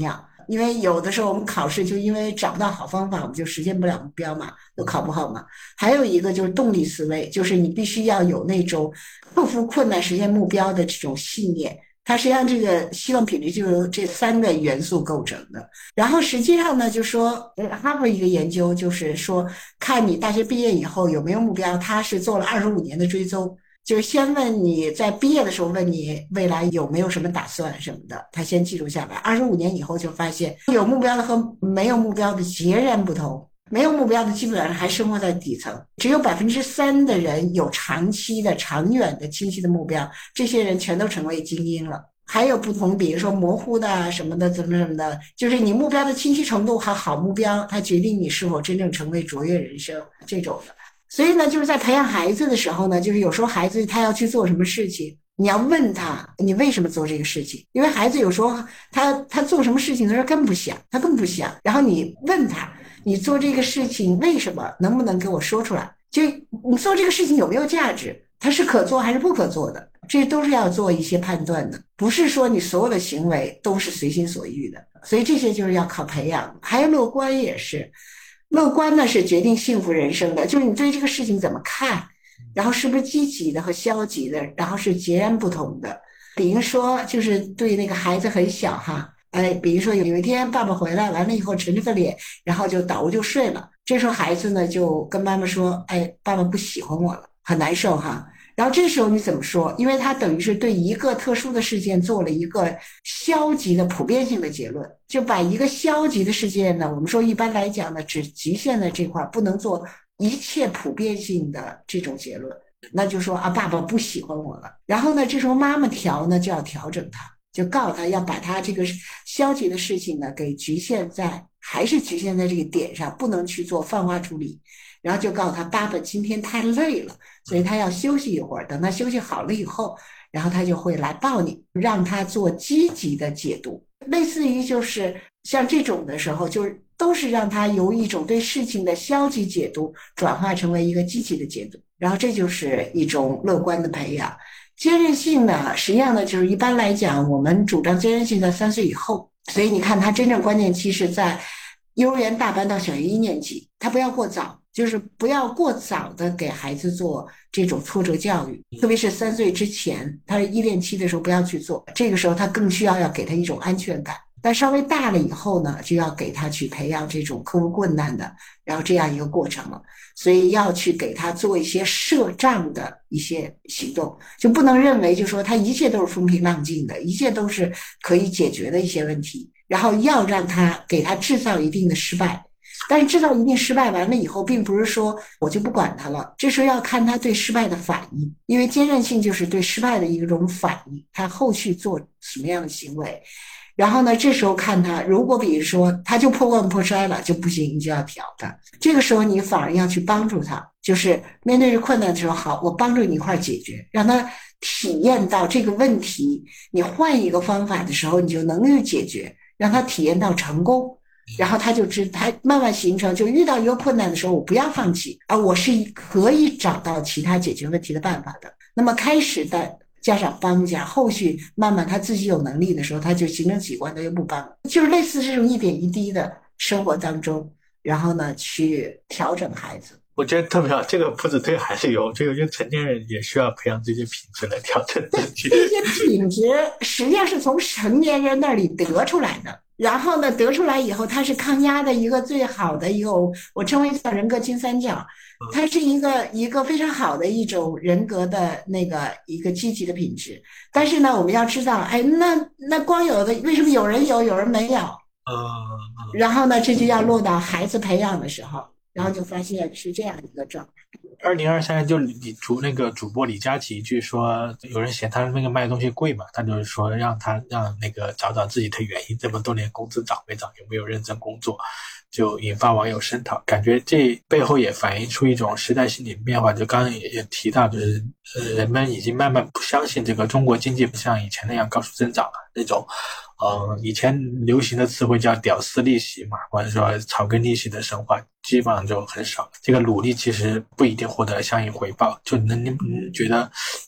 因为有的时候我们考试就因为找不到好方法，我们就实现不了目标嘛，就考不好嘛。还有一个就是动力思维，就是你必须要有那种克服困难实现目标的这种信念。它实际上这个希望品质就由这三个元素构成的。然后实际上呢，就说呃哈佛一个研究就是说，看你大学毕业以后有没有目标，他是做了二十五年的追踪，就是先问你在毕业的时候问你未来有没有什么打算什么的，他先记录下来。二十五年以后就发现有目标的和没有目标的截然不同。没有目标的基本上还生活在底层，只有百分之三的人有长期的、长远的、清晰的目标，这些人全都成为精英了。还有不同，比如说模糊的什么的、怎么怎么的，就是你目标的清晰程度和好目标，它决定你是否真正成为卓越人生这种的。所以呢，就是在培养孩子的时候呢，就是有时候孩子他要去做什么事情，你要问他你为什么做这个事情，因为孩子有时候他他做什么事情的时候根本不想，他根本不想，然后你问他。你做这个事情为什么？能不能给我说出来？就你做这个事情有没有价值？它是可做还是不可做的？这都是要做一些判断的，不是说你所有的行为都是随心所欲的。所以这些就是要靠培养。还有乐观也是，乐观呢是决定幸福人生的，就是你对这个事情怎么看，然后是不是积极的和消极的，然后是截然不同的。比如说，就是对那个孩子很小哈。哎，比如说有一天爸爸回来完了以后沉着个脸，然后就倒就睡了。这时候孩子呢就跟妈妈说：“哎，爸爸不喜欢我了，很难受哈。”然后这时候你怎么说？因为他等于是对一个特殊的事件做了一个消极的普遍性的结论，就把一个消极的事件呢，我们说一般来讲呢，只局限在这块，不能做一切普遍性的这种结论。那就说啊，爸爸不喜欢我了。然后呢，这时候妈妈调呢就要调整他。就告诉他要把他这个消极的事情呢给局限在还是局限在这个点上，不能去做泛化处理。然后就告诉他爸爸今天太累了，所以他要休息一会儿，等他休息好了以后，然后他就会来抱你，让他做积极的解读。类似于就是像这种的时候，就是都是让他由一种对事情的消极解读转化成为一个积极的解读，然后这就是一种乐观的培养。坚韧性呢，实际上呢，就是一般来讲，我们主张坚韧性在三岁以后，所以你看，他真正关键期是在幼儿园大班到小学一年级，他不要过早，就是不要过早的给孩子做这种挫折教育，特别是三岁之前，他依恋期的时候不要去做，这个时候他更需要要给他一种安全感。但稍微大了以后呢，就要给他去培养这种克服困难的，然后这样一个过程了。所以要去给他做一些设障的一些行动，就不能认为就说他一切都是风平浪静的，一切都是可以解决的一些问题，然后要让他给他制造一定的失败。但是制造一定失败完了以后，并不是说我就不管他了，这时候要看他对失败的反应，因为坚韧性就是对失败的一种反应，他后续做什么样的行为。然后呢，这时候看他，如果比如说他就破罐破摔了就不行，你就要调他。这个时候你反而要去帮助他，就是面对着困难的时候，好，我帮助你一块解决，让他体验到这个问题，你换一个方法的时候，你就能够解决，让他体验到成功。然后他就知他慢慢形成，就遇到一个困难的时候，我不要放弃啊，我是可以找到其他解决问题的办法的。那么开始的家长帮一下，后续慢慢他自己有能力的时候，他就形成习惯，他就不帮了。就是类似这种一点一滴的生活当中，然后呢去调整孩子。 我觉得特别好，这个不止对孩子有，这个对成年人也需要培养这些品质来调整自己。 这些品质实际上是从成年人那里得出来的。然后呢，得出来以后，它是抗压的一个最好的一个，我称为叫人格金三角，它是一个一个非常好的一种人格的那个一个积极的品质。但是呢，我们要知道，哎，那那光有的为什么有人有，有人没有？ 嗯， 然后呢，这就要落到孩子培养的时候，然后就发现是这样一个状态。 二零二三就李主那个主播李佳琦一句说，有人嫌他那个卖的东西贵嘛，他就是说让他让那个找找自己的原因，这么多年工资涨没涨，有没有认真工作，就引发网友声讨。感觉这背后也反映出一种时代心理变化，就刚刚也也提到，就是呃人们已经慢慢不相信这个中国经济不像以前那样高速增长了，那种呃，以前流行的词汇叫屌丝利息嘛，或者说草根利息的神话，基本上就很少。这个努力其实不一定获得相应回报。就能你觉得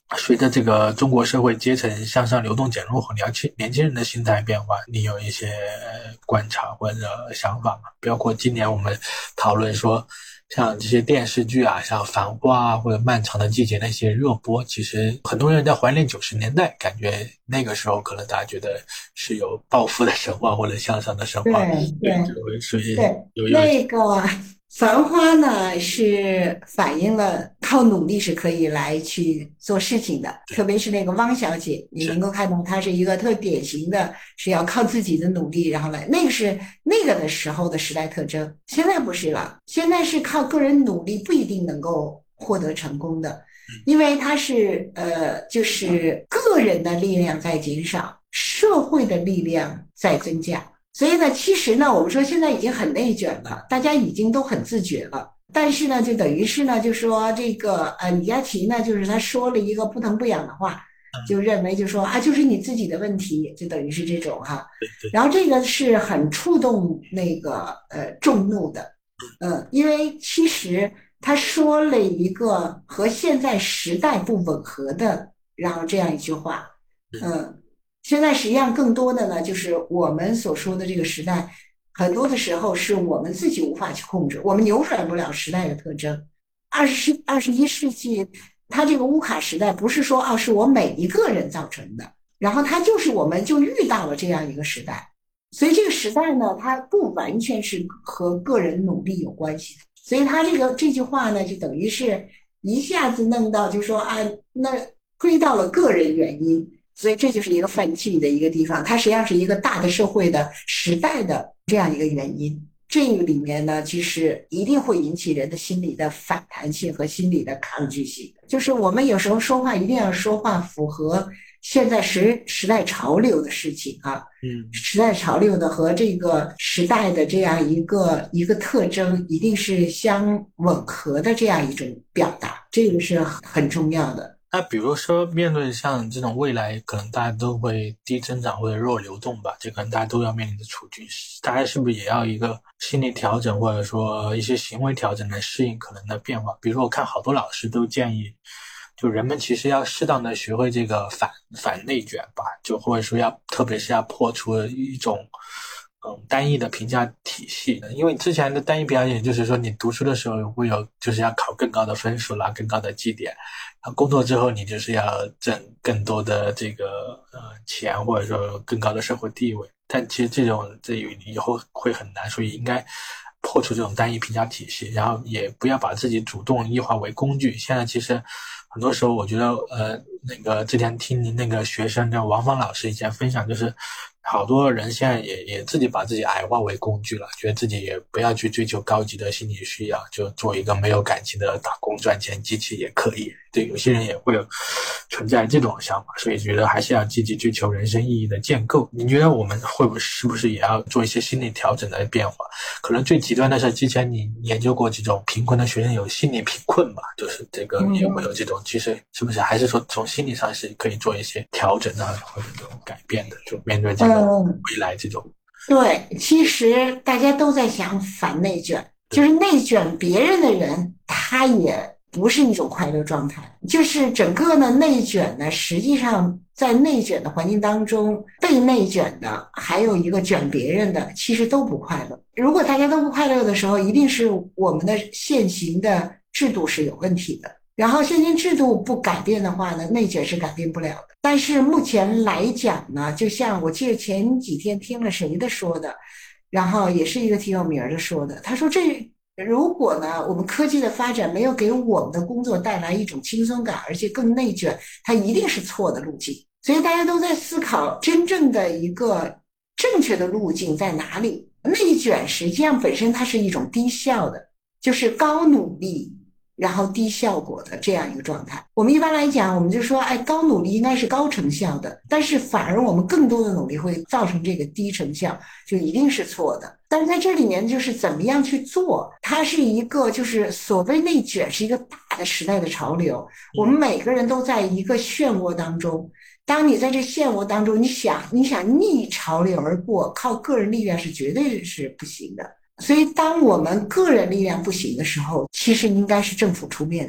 随着这个中国社会阶层向上流动减弱后，年轻年轻人的心态变化，你有一些观察或者想法吗？包括今年我们讨论说，像这些电视剧啊，像《繁花》啊或者《漫长的季节》那些热播，其实很多人在怀念九十年代，感觉那个时候可能大家觉得是有暴富的神话或者向上的神话， 对对对，所以对， 有有那个繁花呢是反映了靠努力是可以来去做事情的，特别是那个汪小姐，你能够看到她是一个特典型的是要靠自己的努力然后来，那个是那个的时候的时代特征。现在不是了，现在是靠个人努力不一定能够获得成功的，因为它是呃就是个人的力量在减少，社会的力量在增加。所以呢，其实呢，我们说现在已经很内卷了，大家已经都很自觉了。但是呢，就等于是呢，就说这个呃，李佳琦呢，就是他说了一个不疼不痒的话，就认为就说啊，就是你自己的问题，就等于是这种哈。然后这个是很触动那个呃众怒的，嗯，因为其实他说了一个和现在时代不吻合的，然后这样一句话，嗯。现在实际上更多的呢，就是我们所说的这个时代，很多的时候是我们自己无法去控制，我们扭转不了时代的特征。二十世二十一世纪，它这个乌卡时代不是说啊是我每一个人造成的，然后它就是我们就遇到了这样一个时代，所以这个时代呢，它不完全是和个人努力有关系的。所以它这个这句话呢，就等于是一下子弄到就说啊，那归到了个人原因。所以这就是一个犯忌的一个地方，它实际上是一个大的社会的时代的这样一个原因。这个里面呢，其实一定会引起人的心理的反弹性和心理的抗拒性。就是我们有时候说话一定要说话符合现在时时代潮流的事情啊，嗯，时代潮流的和这个时代的这样一个一个特征一定是相吻合的这样一种表达，这个是很重要的。 那比如说面对像这种未来可能大家都会低增长或者弱流动吧，这可能大家都要面临的处境，大家是不是也要一个心理调整或者说一些行为调整来适应可能的变化？比如说我看好多老师都建议就人们其实要适当的学会这个反反内卷吧，就或者说要特别是要破除一种嗯，单一的评价体系，因为之前的单一评价体系就是说你读书的时候会有就是要考更高的分数啦，更高的绩点，然后工作之后你就是要挣更多的这个呃钱或者说更高的社会地位，但其实这种这以后会很难，所以应该破除这种单一评价体系，然后也不要把自己主动异化为工具。现在其实很多时候我觉得呃那个之前听您那个学生叫王芳老师以前分享，就是好多人现在也也自己把自己矮化为工具了，觉得自己也不要去追求高级的心理需要，就做一个没有感情的打工赚钱机器也可以。对，有些人也会有存在这种想法，所以觉得还是要积极追求人生意义的建构。你觉得我们会不会是不是也要做一些心理调整的变化？可能最极端的是之前你研究过这种贫困的学生有心理贫困吧，就是这个也会有这种，其实是不是还是说从心理上是可以做一些调整的或者这种改变的，就面对这个未来这种、 嗯、对，其实大家都在想反内卷，就是内卷别人的人他也不是一种快乐状态，就是整个呢内卷呢，实际上在内卷的环境当中，被内卷的还有一个卷别人的，其实都不快乐。如果大家都不快乐的时候，一定是我们的现行的制度是有问题的。然后现行制度不改变的话呢，内卷是改变不了的。但是目前来讲呢，就像我记得前几天听了谁的说的，然后也是一个挺有名的说的，他说这如果呢我们科技的发展没有给我们的工作带来一种轻松感，而且更内卷，它一定是错的路径。所以大家都在思考真正的一个正确的路径在哪里。内卷实际上本身它是一种低效的，就是高努力然后低效果的这样一个状态。我们一般来讲我们就说哎，高努力应该是高成效的，但是反而我们更多的努力会造成这个低成效，就一定是错的。但是在这里面就是怎么样去做，它是一个就是所谓内卷是一个大的时代的潮流，我们每个人都在一个漩涡当中，当你在这漩涡当中，你想你想逆潮流而过，靠个人力量是绝对是不行的。所以当我们个人力量不行的时候，其实应该是政府出面的时候。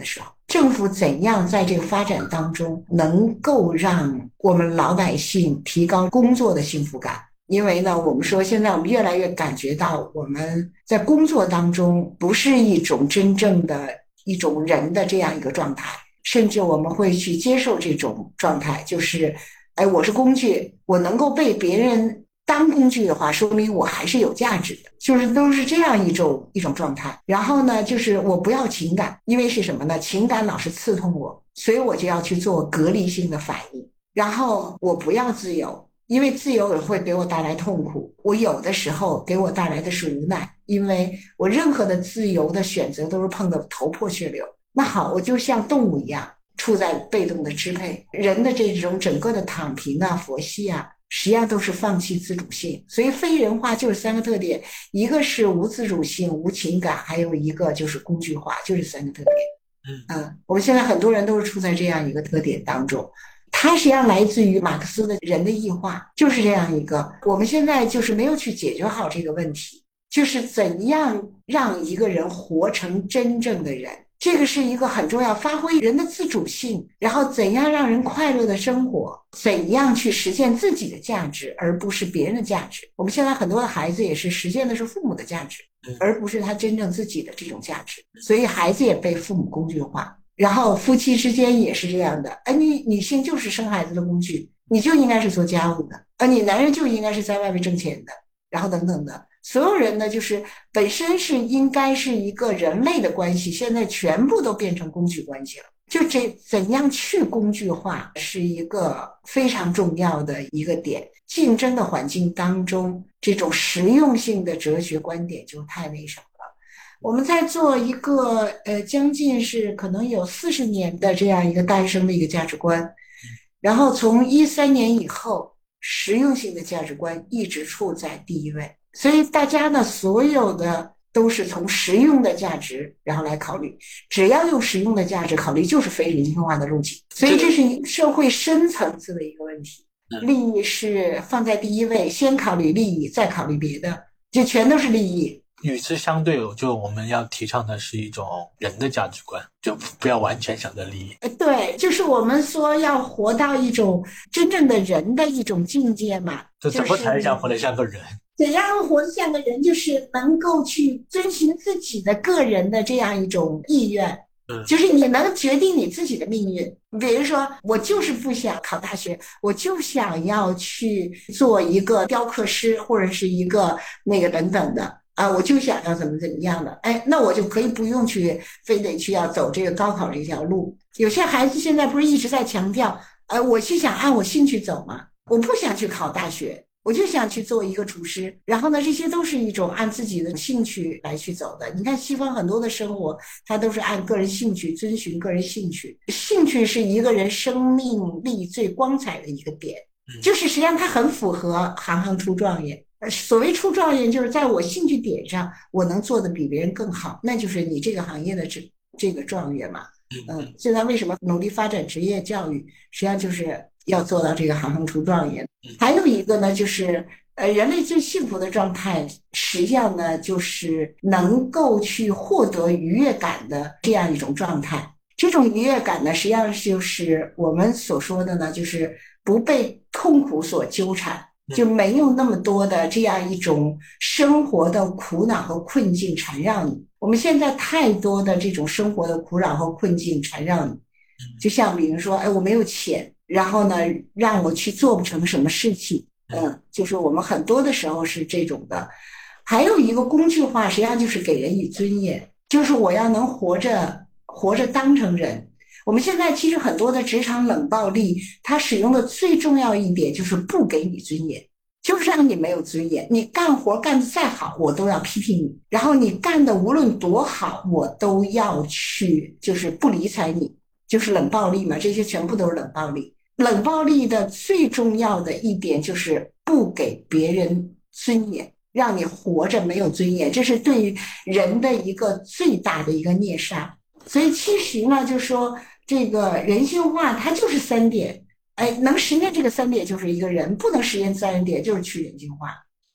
政府怎样在这个发展当中能够让我们老百姓提高工作的幸福感。因为呢，我们说现在我们越来越感觉到我们在工作当中不是一种真正的一种人的这样一个状态，甚至我们会去接受这种状态，就是哎，我是工具，我能够被别人当工具的话，说明我还是有价值的，就是都是这样一种一种状态。然后呢，就是我不要情感，因为是什么呢？情感老是刺痛我，所以我就要去做隔离性的反应。然后我不要自由，因为自由也会给我带来痛苦，我有的时候给我带来的是无奈，因为我任何的自由的选择都是碰得头破血流。那好，我就像动物一样处在被动的支配，人的这种整个的躺平啊、佛系啊，实际上都是放弃自主性。所以非人化就是三个特点，一个是无自主性、无情感，还有一个就是工具化，就是三个特点。嗯嗯，我们现在很多人都是处在这样一个特点当中。它实际上来自于马克思的人的异化，就是这样一个，我们现在就是没有去解决好这个问题，就是怎样让一个人活成真正的人，这个是一个很重要，发挥人的自主性，然后怎样让人快乐的生活，怎样去实现自己的价值，而不是别人的价值。我们现在很多的孩子也是实现的是父母的价值，而不是他真正自己的这种价值，所以孩子也被父母工具化。然后夫妻之间也是这样的，哎，你女性就是生孩子的工具，你就应该是做家务的，而你男人就应该是在外面挣钱的，然后等等的。所有人呢，就是本身是应该是一个人类的关系，现在全部都变成工具关系了。就这怎样去工具化是一个非常重要的一个点。竞争的环境当中，这种实用性的哲学观点就太那什么。我们在做一个呃，将近是可能有四十年的这样一个诞生的一个价值观，然后从一三年以后，实用性的价值观一直处在第一位，所以大家呢，所有的都是从实用的价值然后来考虑，只要用实用的价值考虑，就是非人性化的路径。所以这是社会深层次的一个问题，利益是放在第一位，先考虑利益，再考虑别的，就全都是利益。 与之相对，就我们要提倡的是一种人的价值观，就不要完全想着利益。 对，就是我们说要活到一种真正的人的一种境界嘛。 就怎么才想活得像个人？ 怎样活得像个人，就是能够去遵循自己的个人的这样一种意愿。嗯，就是你能决定你自己的命运。比如说，我就是不想考大学，我就想要去做一个雕刻师，或者是一个那个等等的。啊，我就想要怎么怎么样的，哎，那我就可以不用去，非得去要走这个高考这条路。有些孩子现在不是一直在强调，呃，我是想按我兴趣走嘛，我不想去考大学，我就想去做一个厨师。然后呢，这些都是一种按自己的兴趣来去走的。你看西方很多的生活，它都是按个人兴趣，遵循个人兴趣。兴趣是一个人生命力最光彩的一个点，就是实际上它很符合行行出状元。所谓出状元，就是在我兴趣点上，我能做得比别人更好，那就是你这个行业的这这个状元嘛。嗯，现在为什么努力发展职业教育，实际上就是要做到这个行行出状元。还有一个呢，就是呃，人类最幸福的状态，实际上呢，就是能够去获得愉悦感的这样一种状态。这种愉悦感呢，实际上就是我们所说的呢，就是不被痛苦所纠缠。就没有那么多的这样一种生活的苦恼和困境缠绕你。我们现在太多的这种生活的苦恼和困境缠绕你，就像比如说，哎，我没有钱，然后呢，让我去做不成什么事情。嗯，就是我们很多的时候是这种的。还有一个工具化，实际上就是给人以尊严，就是我要能活着，活着当成人。我们现在其实很多的职场冷暴力，它使用的最重要一点就是不给你尊严，就是让你没有尊严。你干活干得再好，我都要批评你，然后你干的无论多好，我都要去就是不理睬你，就是冷暴力嘛，这些全部都是冷暴力。冷暴力的最重要的一点就是不给别人尊严，让你活着没有尊严，这是对于人的一个最大的一个孽杀。所以其实呢，就是说这个人性化它就是三点，哎，能实现这个三点就是一个人，不能实现三点就是去人性化。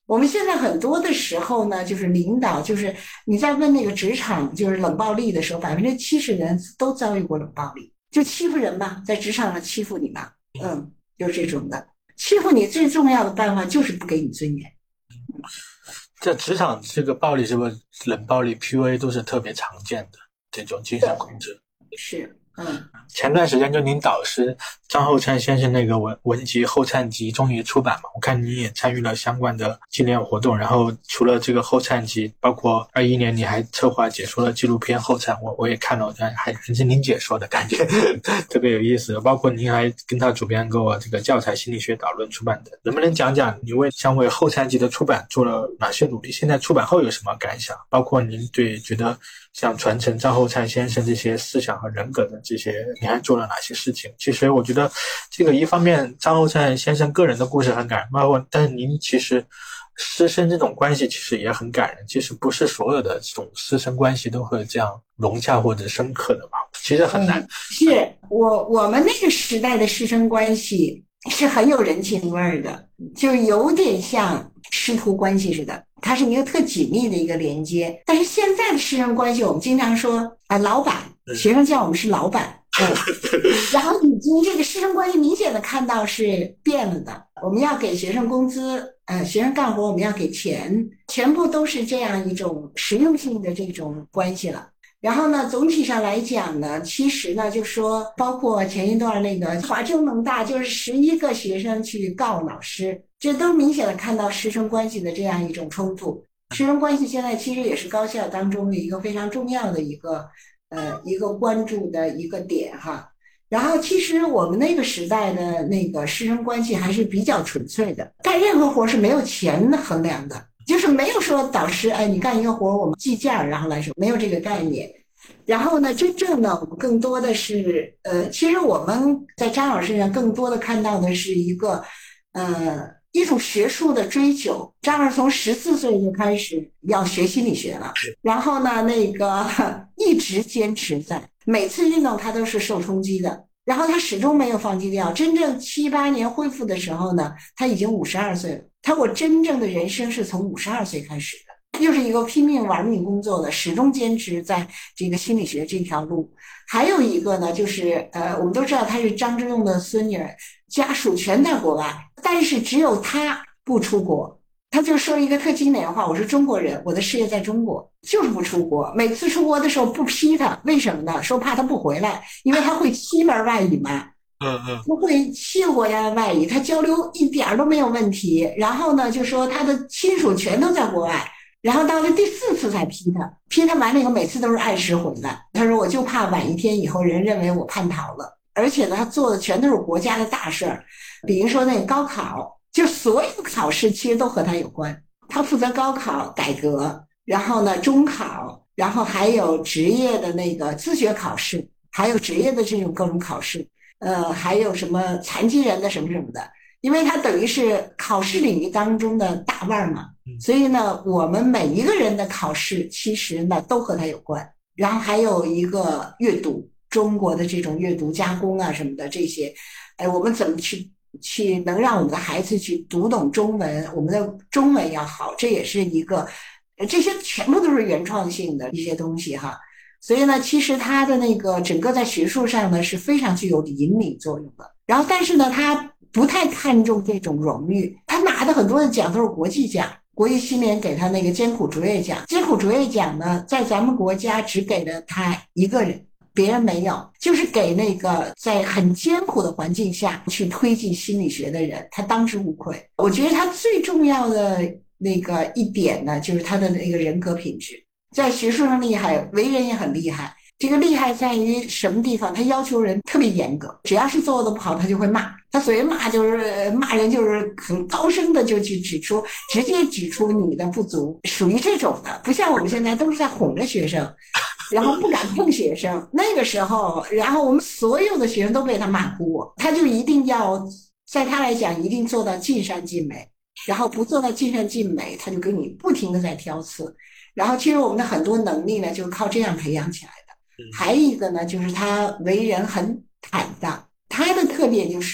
我们现在很多的时候呢，就是领导，就是你在问那个职场就是冷暴力的时候，百分之七十人都遭遇过冷暴力，就欺负人嘛，在职场上欺负你嘛，嗯，就是这种的。欺负你最重要的办法就是不给你尊严。 在职场这个暴力是不是冷暴力 P U A 都是特别常见的这种精神控制？ 是。嗯， 前段时间就您导师张厚灿先生那个文文集《后灿集》终于出版嘛，我看你也参与了相关的纪念活动，然后除了这个后灿集，包括二一年你还策划解说了纪录片后灿，我我也看了，还还是您解说的感觉特别有意思，包括您还跟他主编给我这个教材心理学导论出版的，能不能讲讲你为想为后灿集的出版做了哪些努力？现在出版后有什么感想？包括您对觉得像传承张厚灿先生这些思想和人格的这些，你还做了哪些事情？其实我觉得这个一方面张厚灿先生个人的故事很感人，包括但是您其实师生这种关系其实也很感人，其实不是所有的这种师生关系都会这样融洽或者深刻的嘛，其实很难。 嗯、是我我们那个时代的师生关系是很有人情味的，就有点像师徒关系似的，它是一个特紧密的一个连接。但是现在的师生关系，我们经常说啊，老板，学生叫我们是老板，嗯，然后已经这个师生关系明显的看到是变了的。我们要给学生工资，呃，学生干活我们要给钱，全部都是这样一种实用性的这种关系了。然后呢，总体上来讲呢，其实呢，就说包括前一段那个华中农大，就是十一个学生去告老师，这都明显的看到师生关系的这样一种冲突。师生关系现在其实也是高校当中的一个非常重要的一个呃一个关注的一个点哈。然后其实我们那个时代的那个师生关系还是比较纯粹的，干任何活是没有钱衡量的。就是没有说导师，哎，你干一个活我们计价，然后来说没有这个概念。然后呢，真正呢，我们更多的是，呃，其实我们在张老师身上更多的看到的是一个，呃，一种学术的追求。张老师从十四岁就开始要学心理学了，然后呢，那个一直坚持在每次运动他都是受冲击的。然后他始终没有放弃掉，真正七八年恢复的时候呢，他已经五十二岁了。他我真正的人生是从五十二岁开始的，又是一个拼命玩命工作的，始终坚持在这个心理学这条路。还有一个呢，就是呃，我们都知道他是张之洞的孙女，家属全在国外，但是只有他不出国。他就说一个特经典的话，我是中国人，我的事业在中国，就是不出国。每次出国的时候不批他，为什么呢？说怕他不回来，因为他会七门外语嘛， 嗯嗯， 他会七个国家的外语，他交流一点都没有问题。然后呢，就说他的亲属全都在国外，然后到了第四次才批他，批他完了以后，每次都是按时回来。他说我就怕晚一天以后人认为我叛逃了，而且呢，他做的全都是国家的大事儿，比如说那个高考。就所有考试其实都和他有关，他负责高考改革，然后呢中考，然后还有职业的那个自学考试，还有职业的这种各种考试，呃，还有什么残疾人的什么什么的，因为他等于是考试领域当中的大腕嘛，所以呢，我们每一个人的考试其实呢都和他有关。然后还有一个阅读，中国的这种阅读加工啊什么的这些，哎，我们怎么去去能让我们的孩子去读懂中文，我们的中文要好，这也是一个，这些全部都是原创性的一些东西哈。所以呢，其实他的那个整个在学术上呢是非常具有引领作用的。然后，但是呢，他不太看重这种荣誉，他拿的很多的奖都是国际奖。国际青年给他那个艰苦卓越奖，艰苦卓越奖呢，在咱们国家只给了他一个人。别人没有，就是给那个在很艰苦的环境下去推进心理学的人，他当之无愧。我觉得他最重要的那个一点呢，就是他的那个人格品质，在学术上厉害，为人也很厉害。这个厉害在于什么地方？他要求人特别严格，只要是做的不好，他就会骂。他所谓骂就是骂人，就是很高声的就去指出，直接指出你的不足，属于这种的。不像我们现在都是在哄着学生。然后不敢碰学生，那个时候，然后我们所有的学生都被他骂哭，他就一定要，在他来讲一定做到尽善尽美，然后不做到尽善尽美，他就给你不停的在挑刺。然后其实我们的很多能力呢，就是靠这样培养起来的。还有一个呢，就是他为人很坦荡，他的特点就是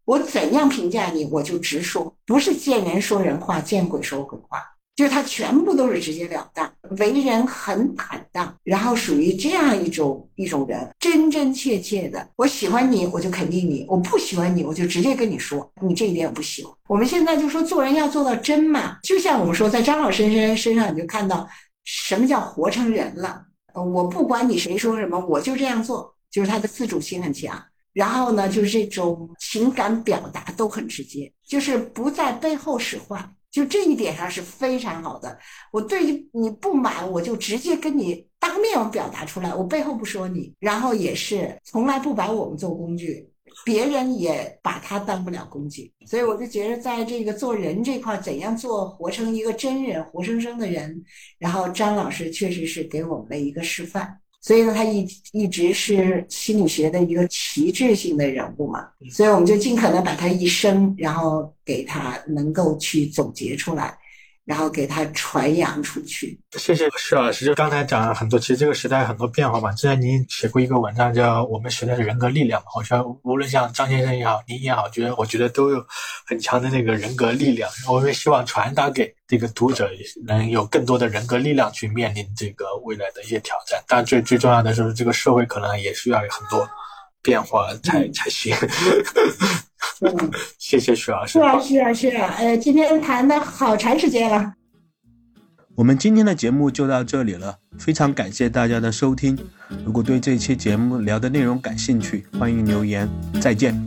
我怎样评价你，我就直说，不是见人说人话，见鬼说鬼话。就是他全部都是直截了当，为人很坦荡，然后属于这样一种一种人，真真切切的，我喜欢你我就肯定你，我不喜欢你我就直接跟你说，你这一点我不喜欢。我们现在就说做人要做到真嘛，就像我们说在张老师身身上你就看到什么叫活成人了。我不管你谁说什么，我就这样做，就是他的自主性很强。然后呢，就是这种情感表达都很直接，就是不在背后使坏。就这一点上是非常好的，我对你不满我就直接跟你当面我表达出来，我背后不说你，然后也是从来不把我们做工具，别人也把他当不了工具。所以我就觉得在这个做人这块怎样做活成一个真人，活生生的人，然后张老师确实是给我们的一个示范。所以呢，他一一直是心理学的一个旗帜性的人物嘛，所以我们就尽可能把他一生，然后给他能够去总结出来，然后给他传扬出去。 谢谢施老师，就刚才讲了很多，其实这个时代很多变化嘛。之前您写过一个文章叫《我们时代的人格力量》嘛，我觉得无论像张先生也好，您也好，觉得我觉得都有很强的那个人格力量。我们希望传达给这个读者，能有更多的人格力量去面临这个未来的一些挑战。但最最重要的是，这个社会可能也需要有很多变化才、嗯、才行。 嗯， 谢谢徐老师。 是啊，是啊，是啊。呃，今天谈的好长时间了。 我们今天的节目就到这里了，非常感谢大家的收听。如果对这期节目聊的内容感兴趣，欢迎留言。再见。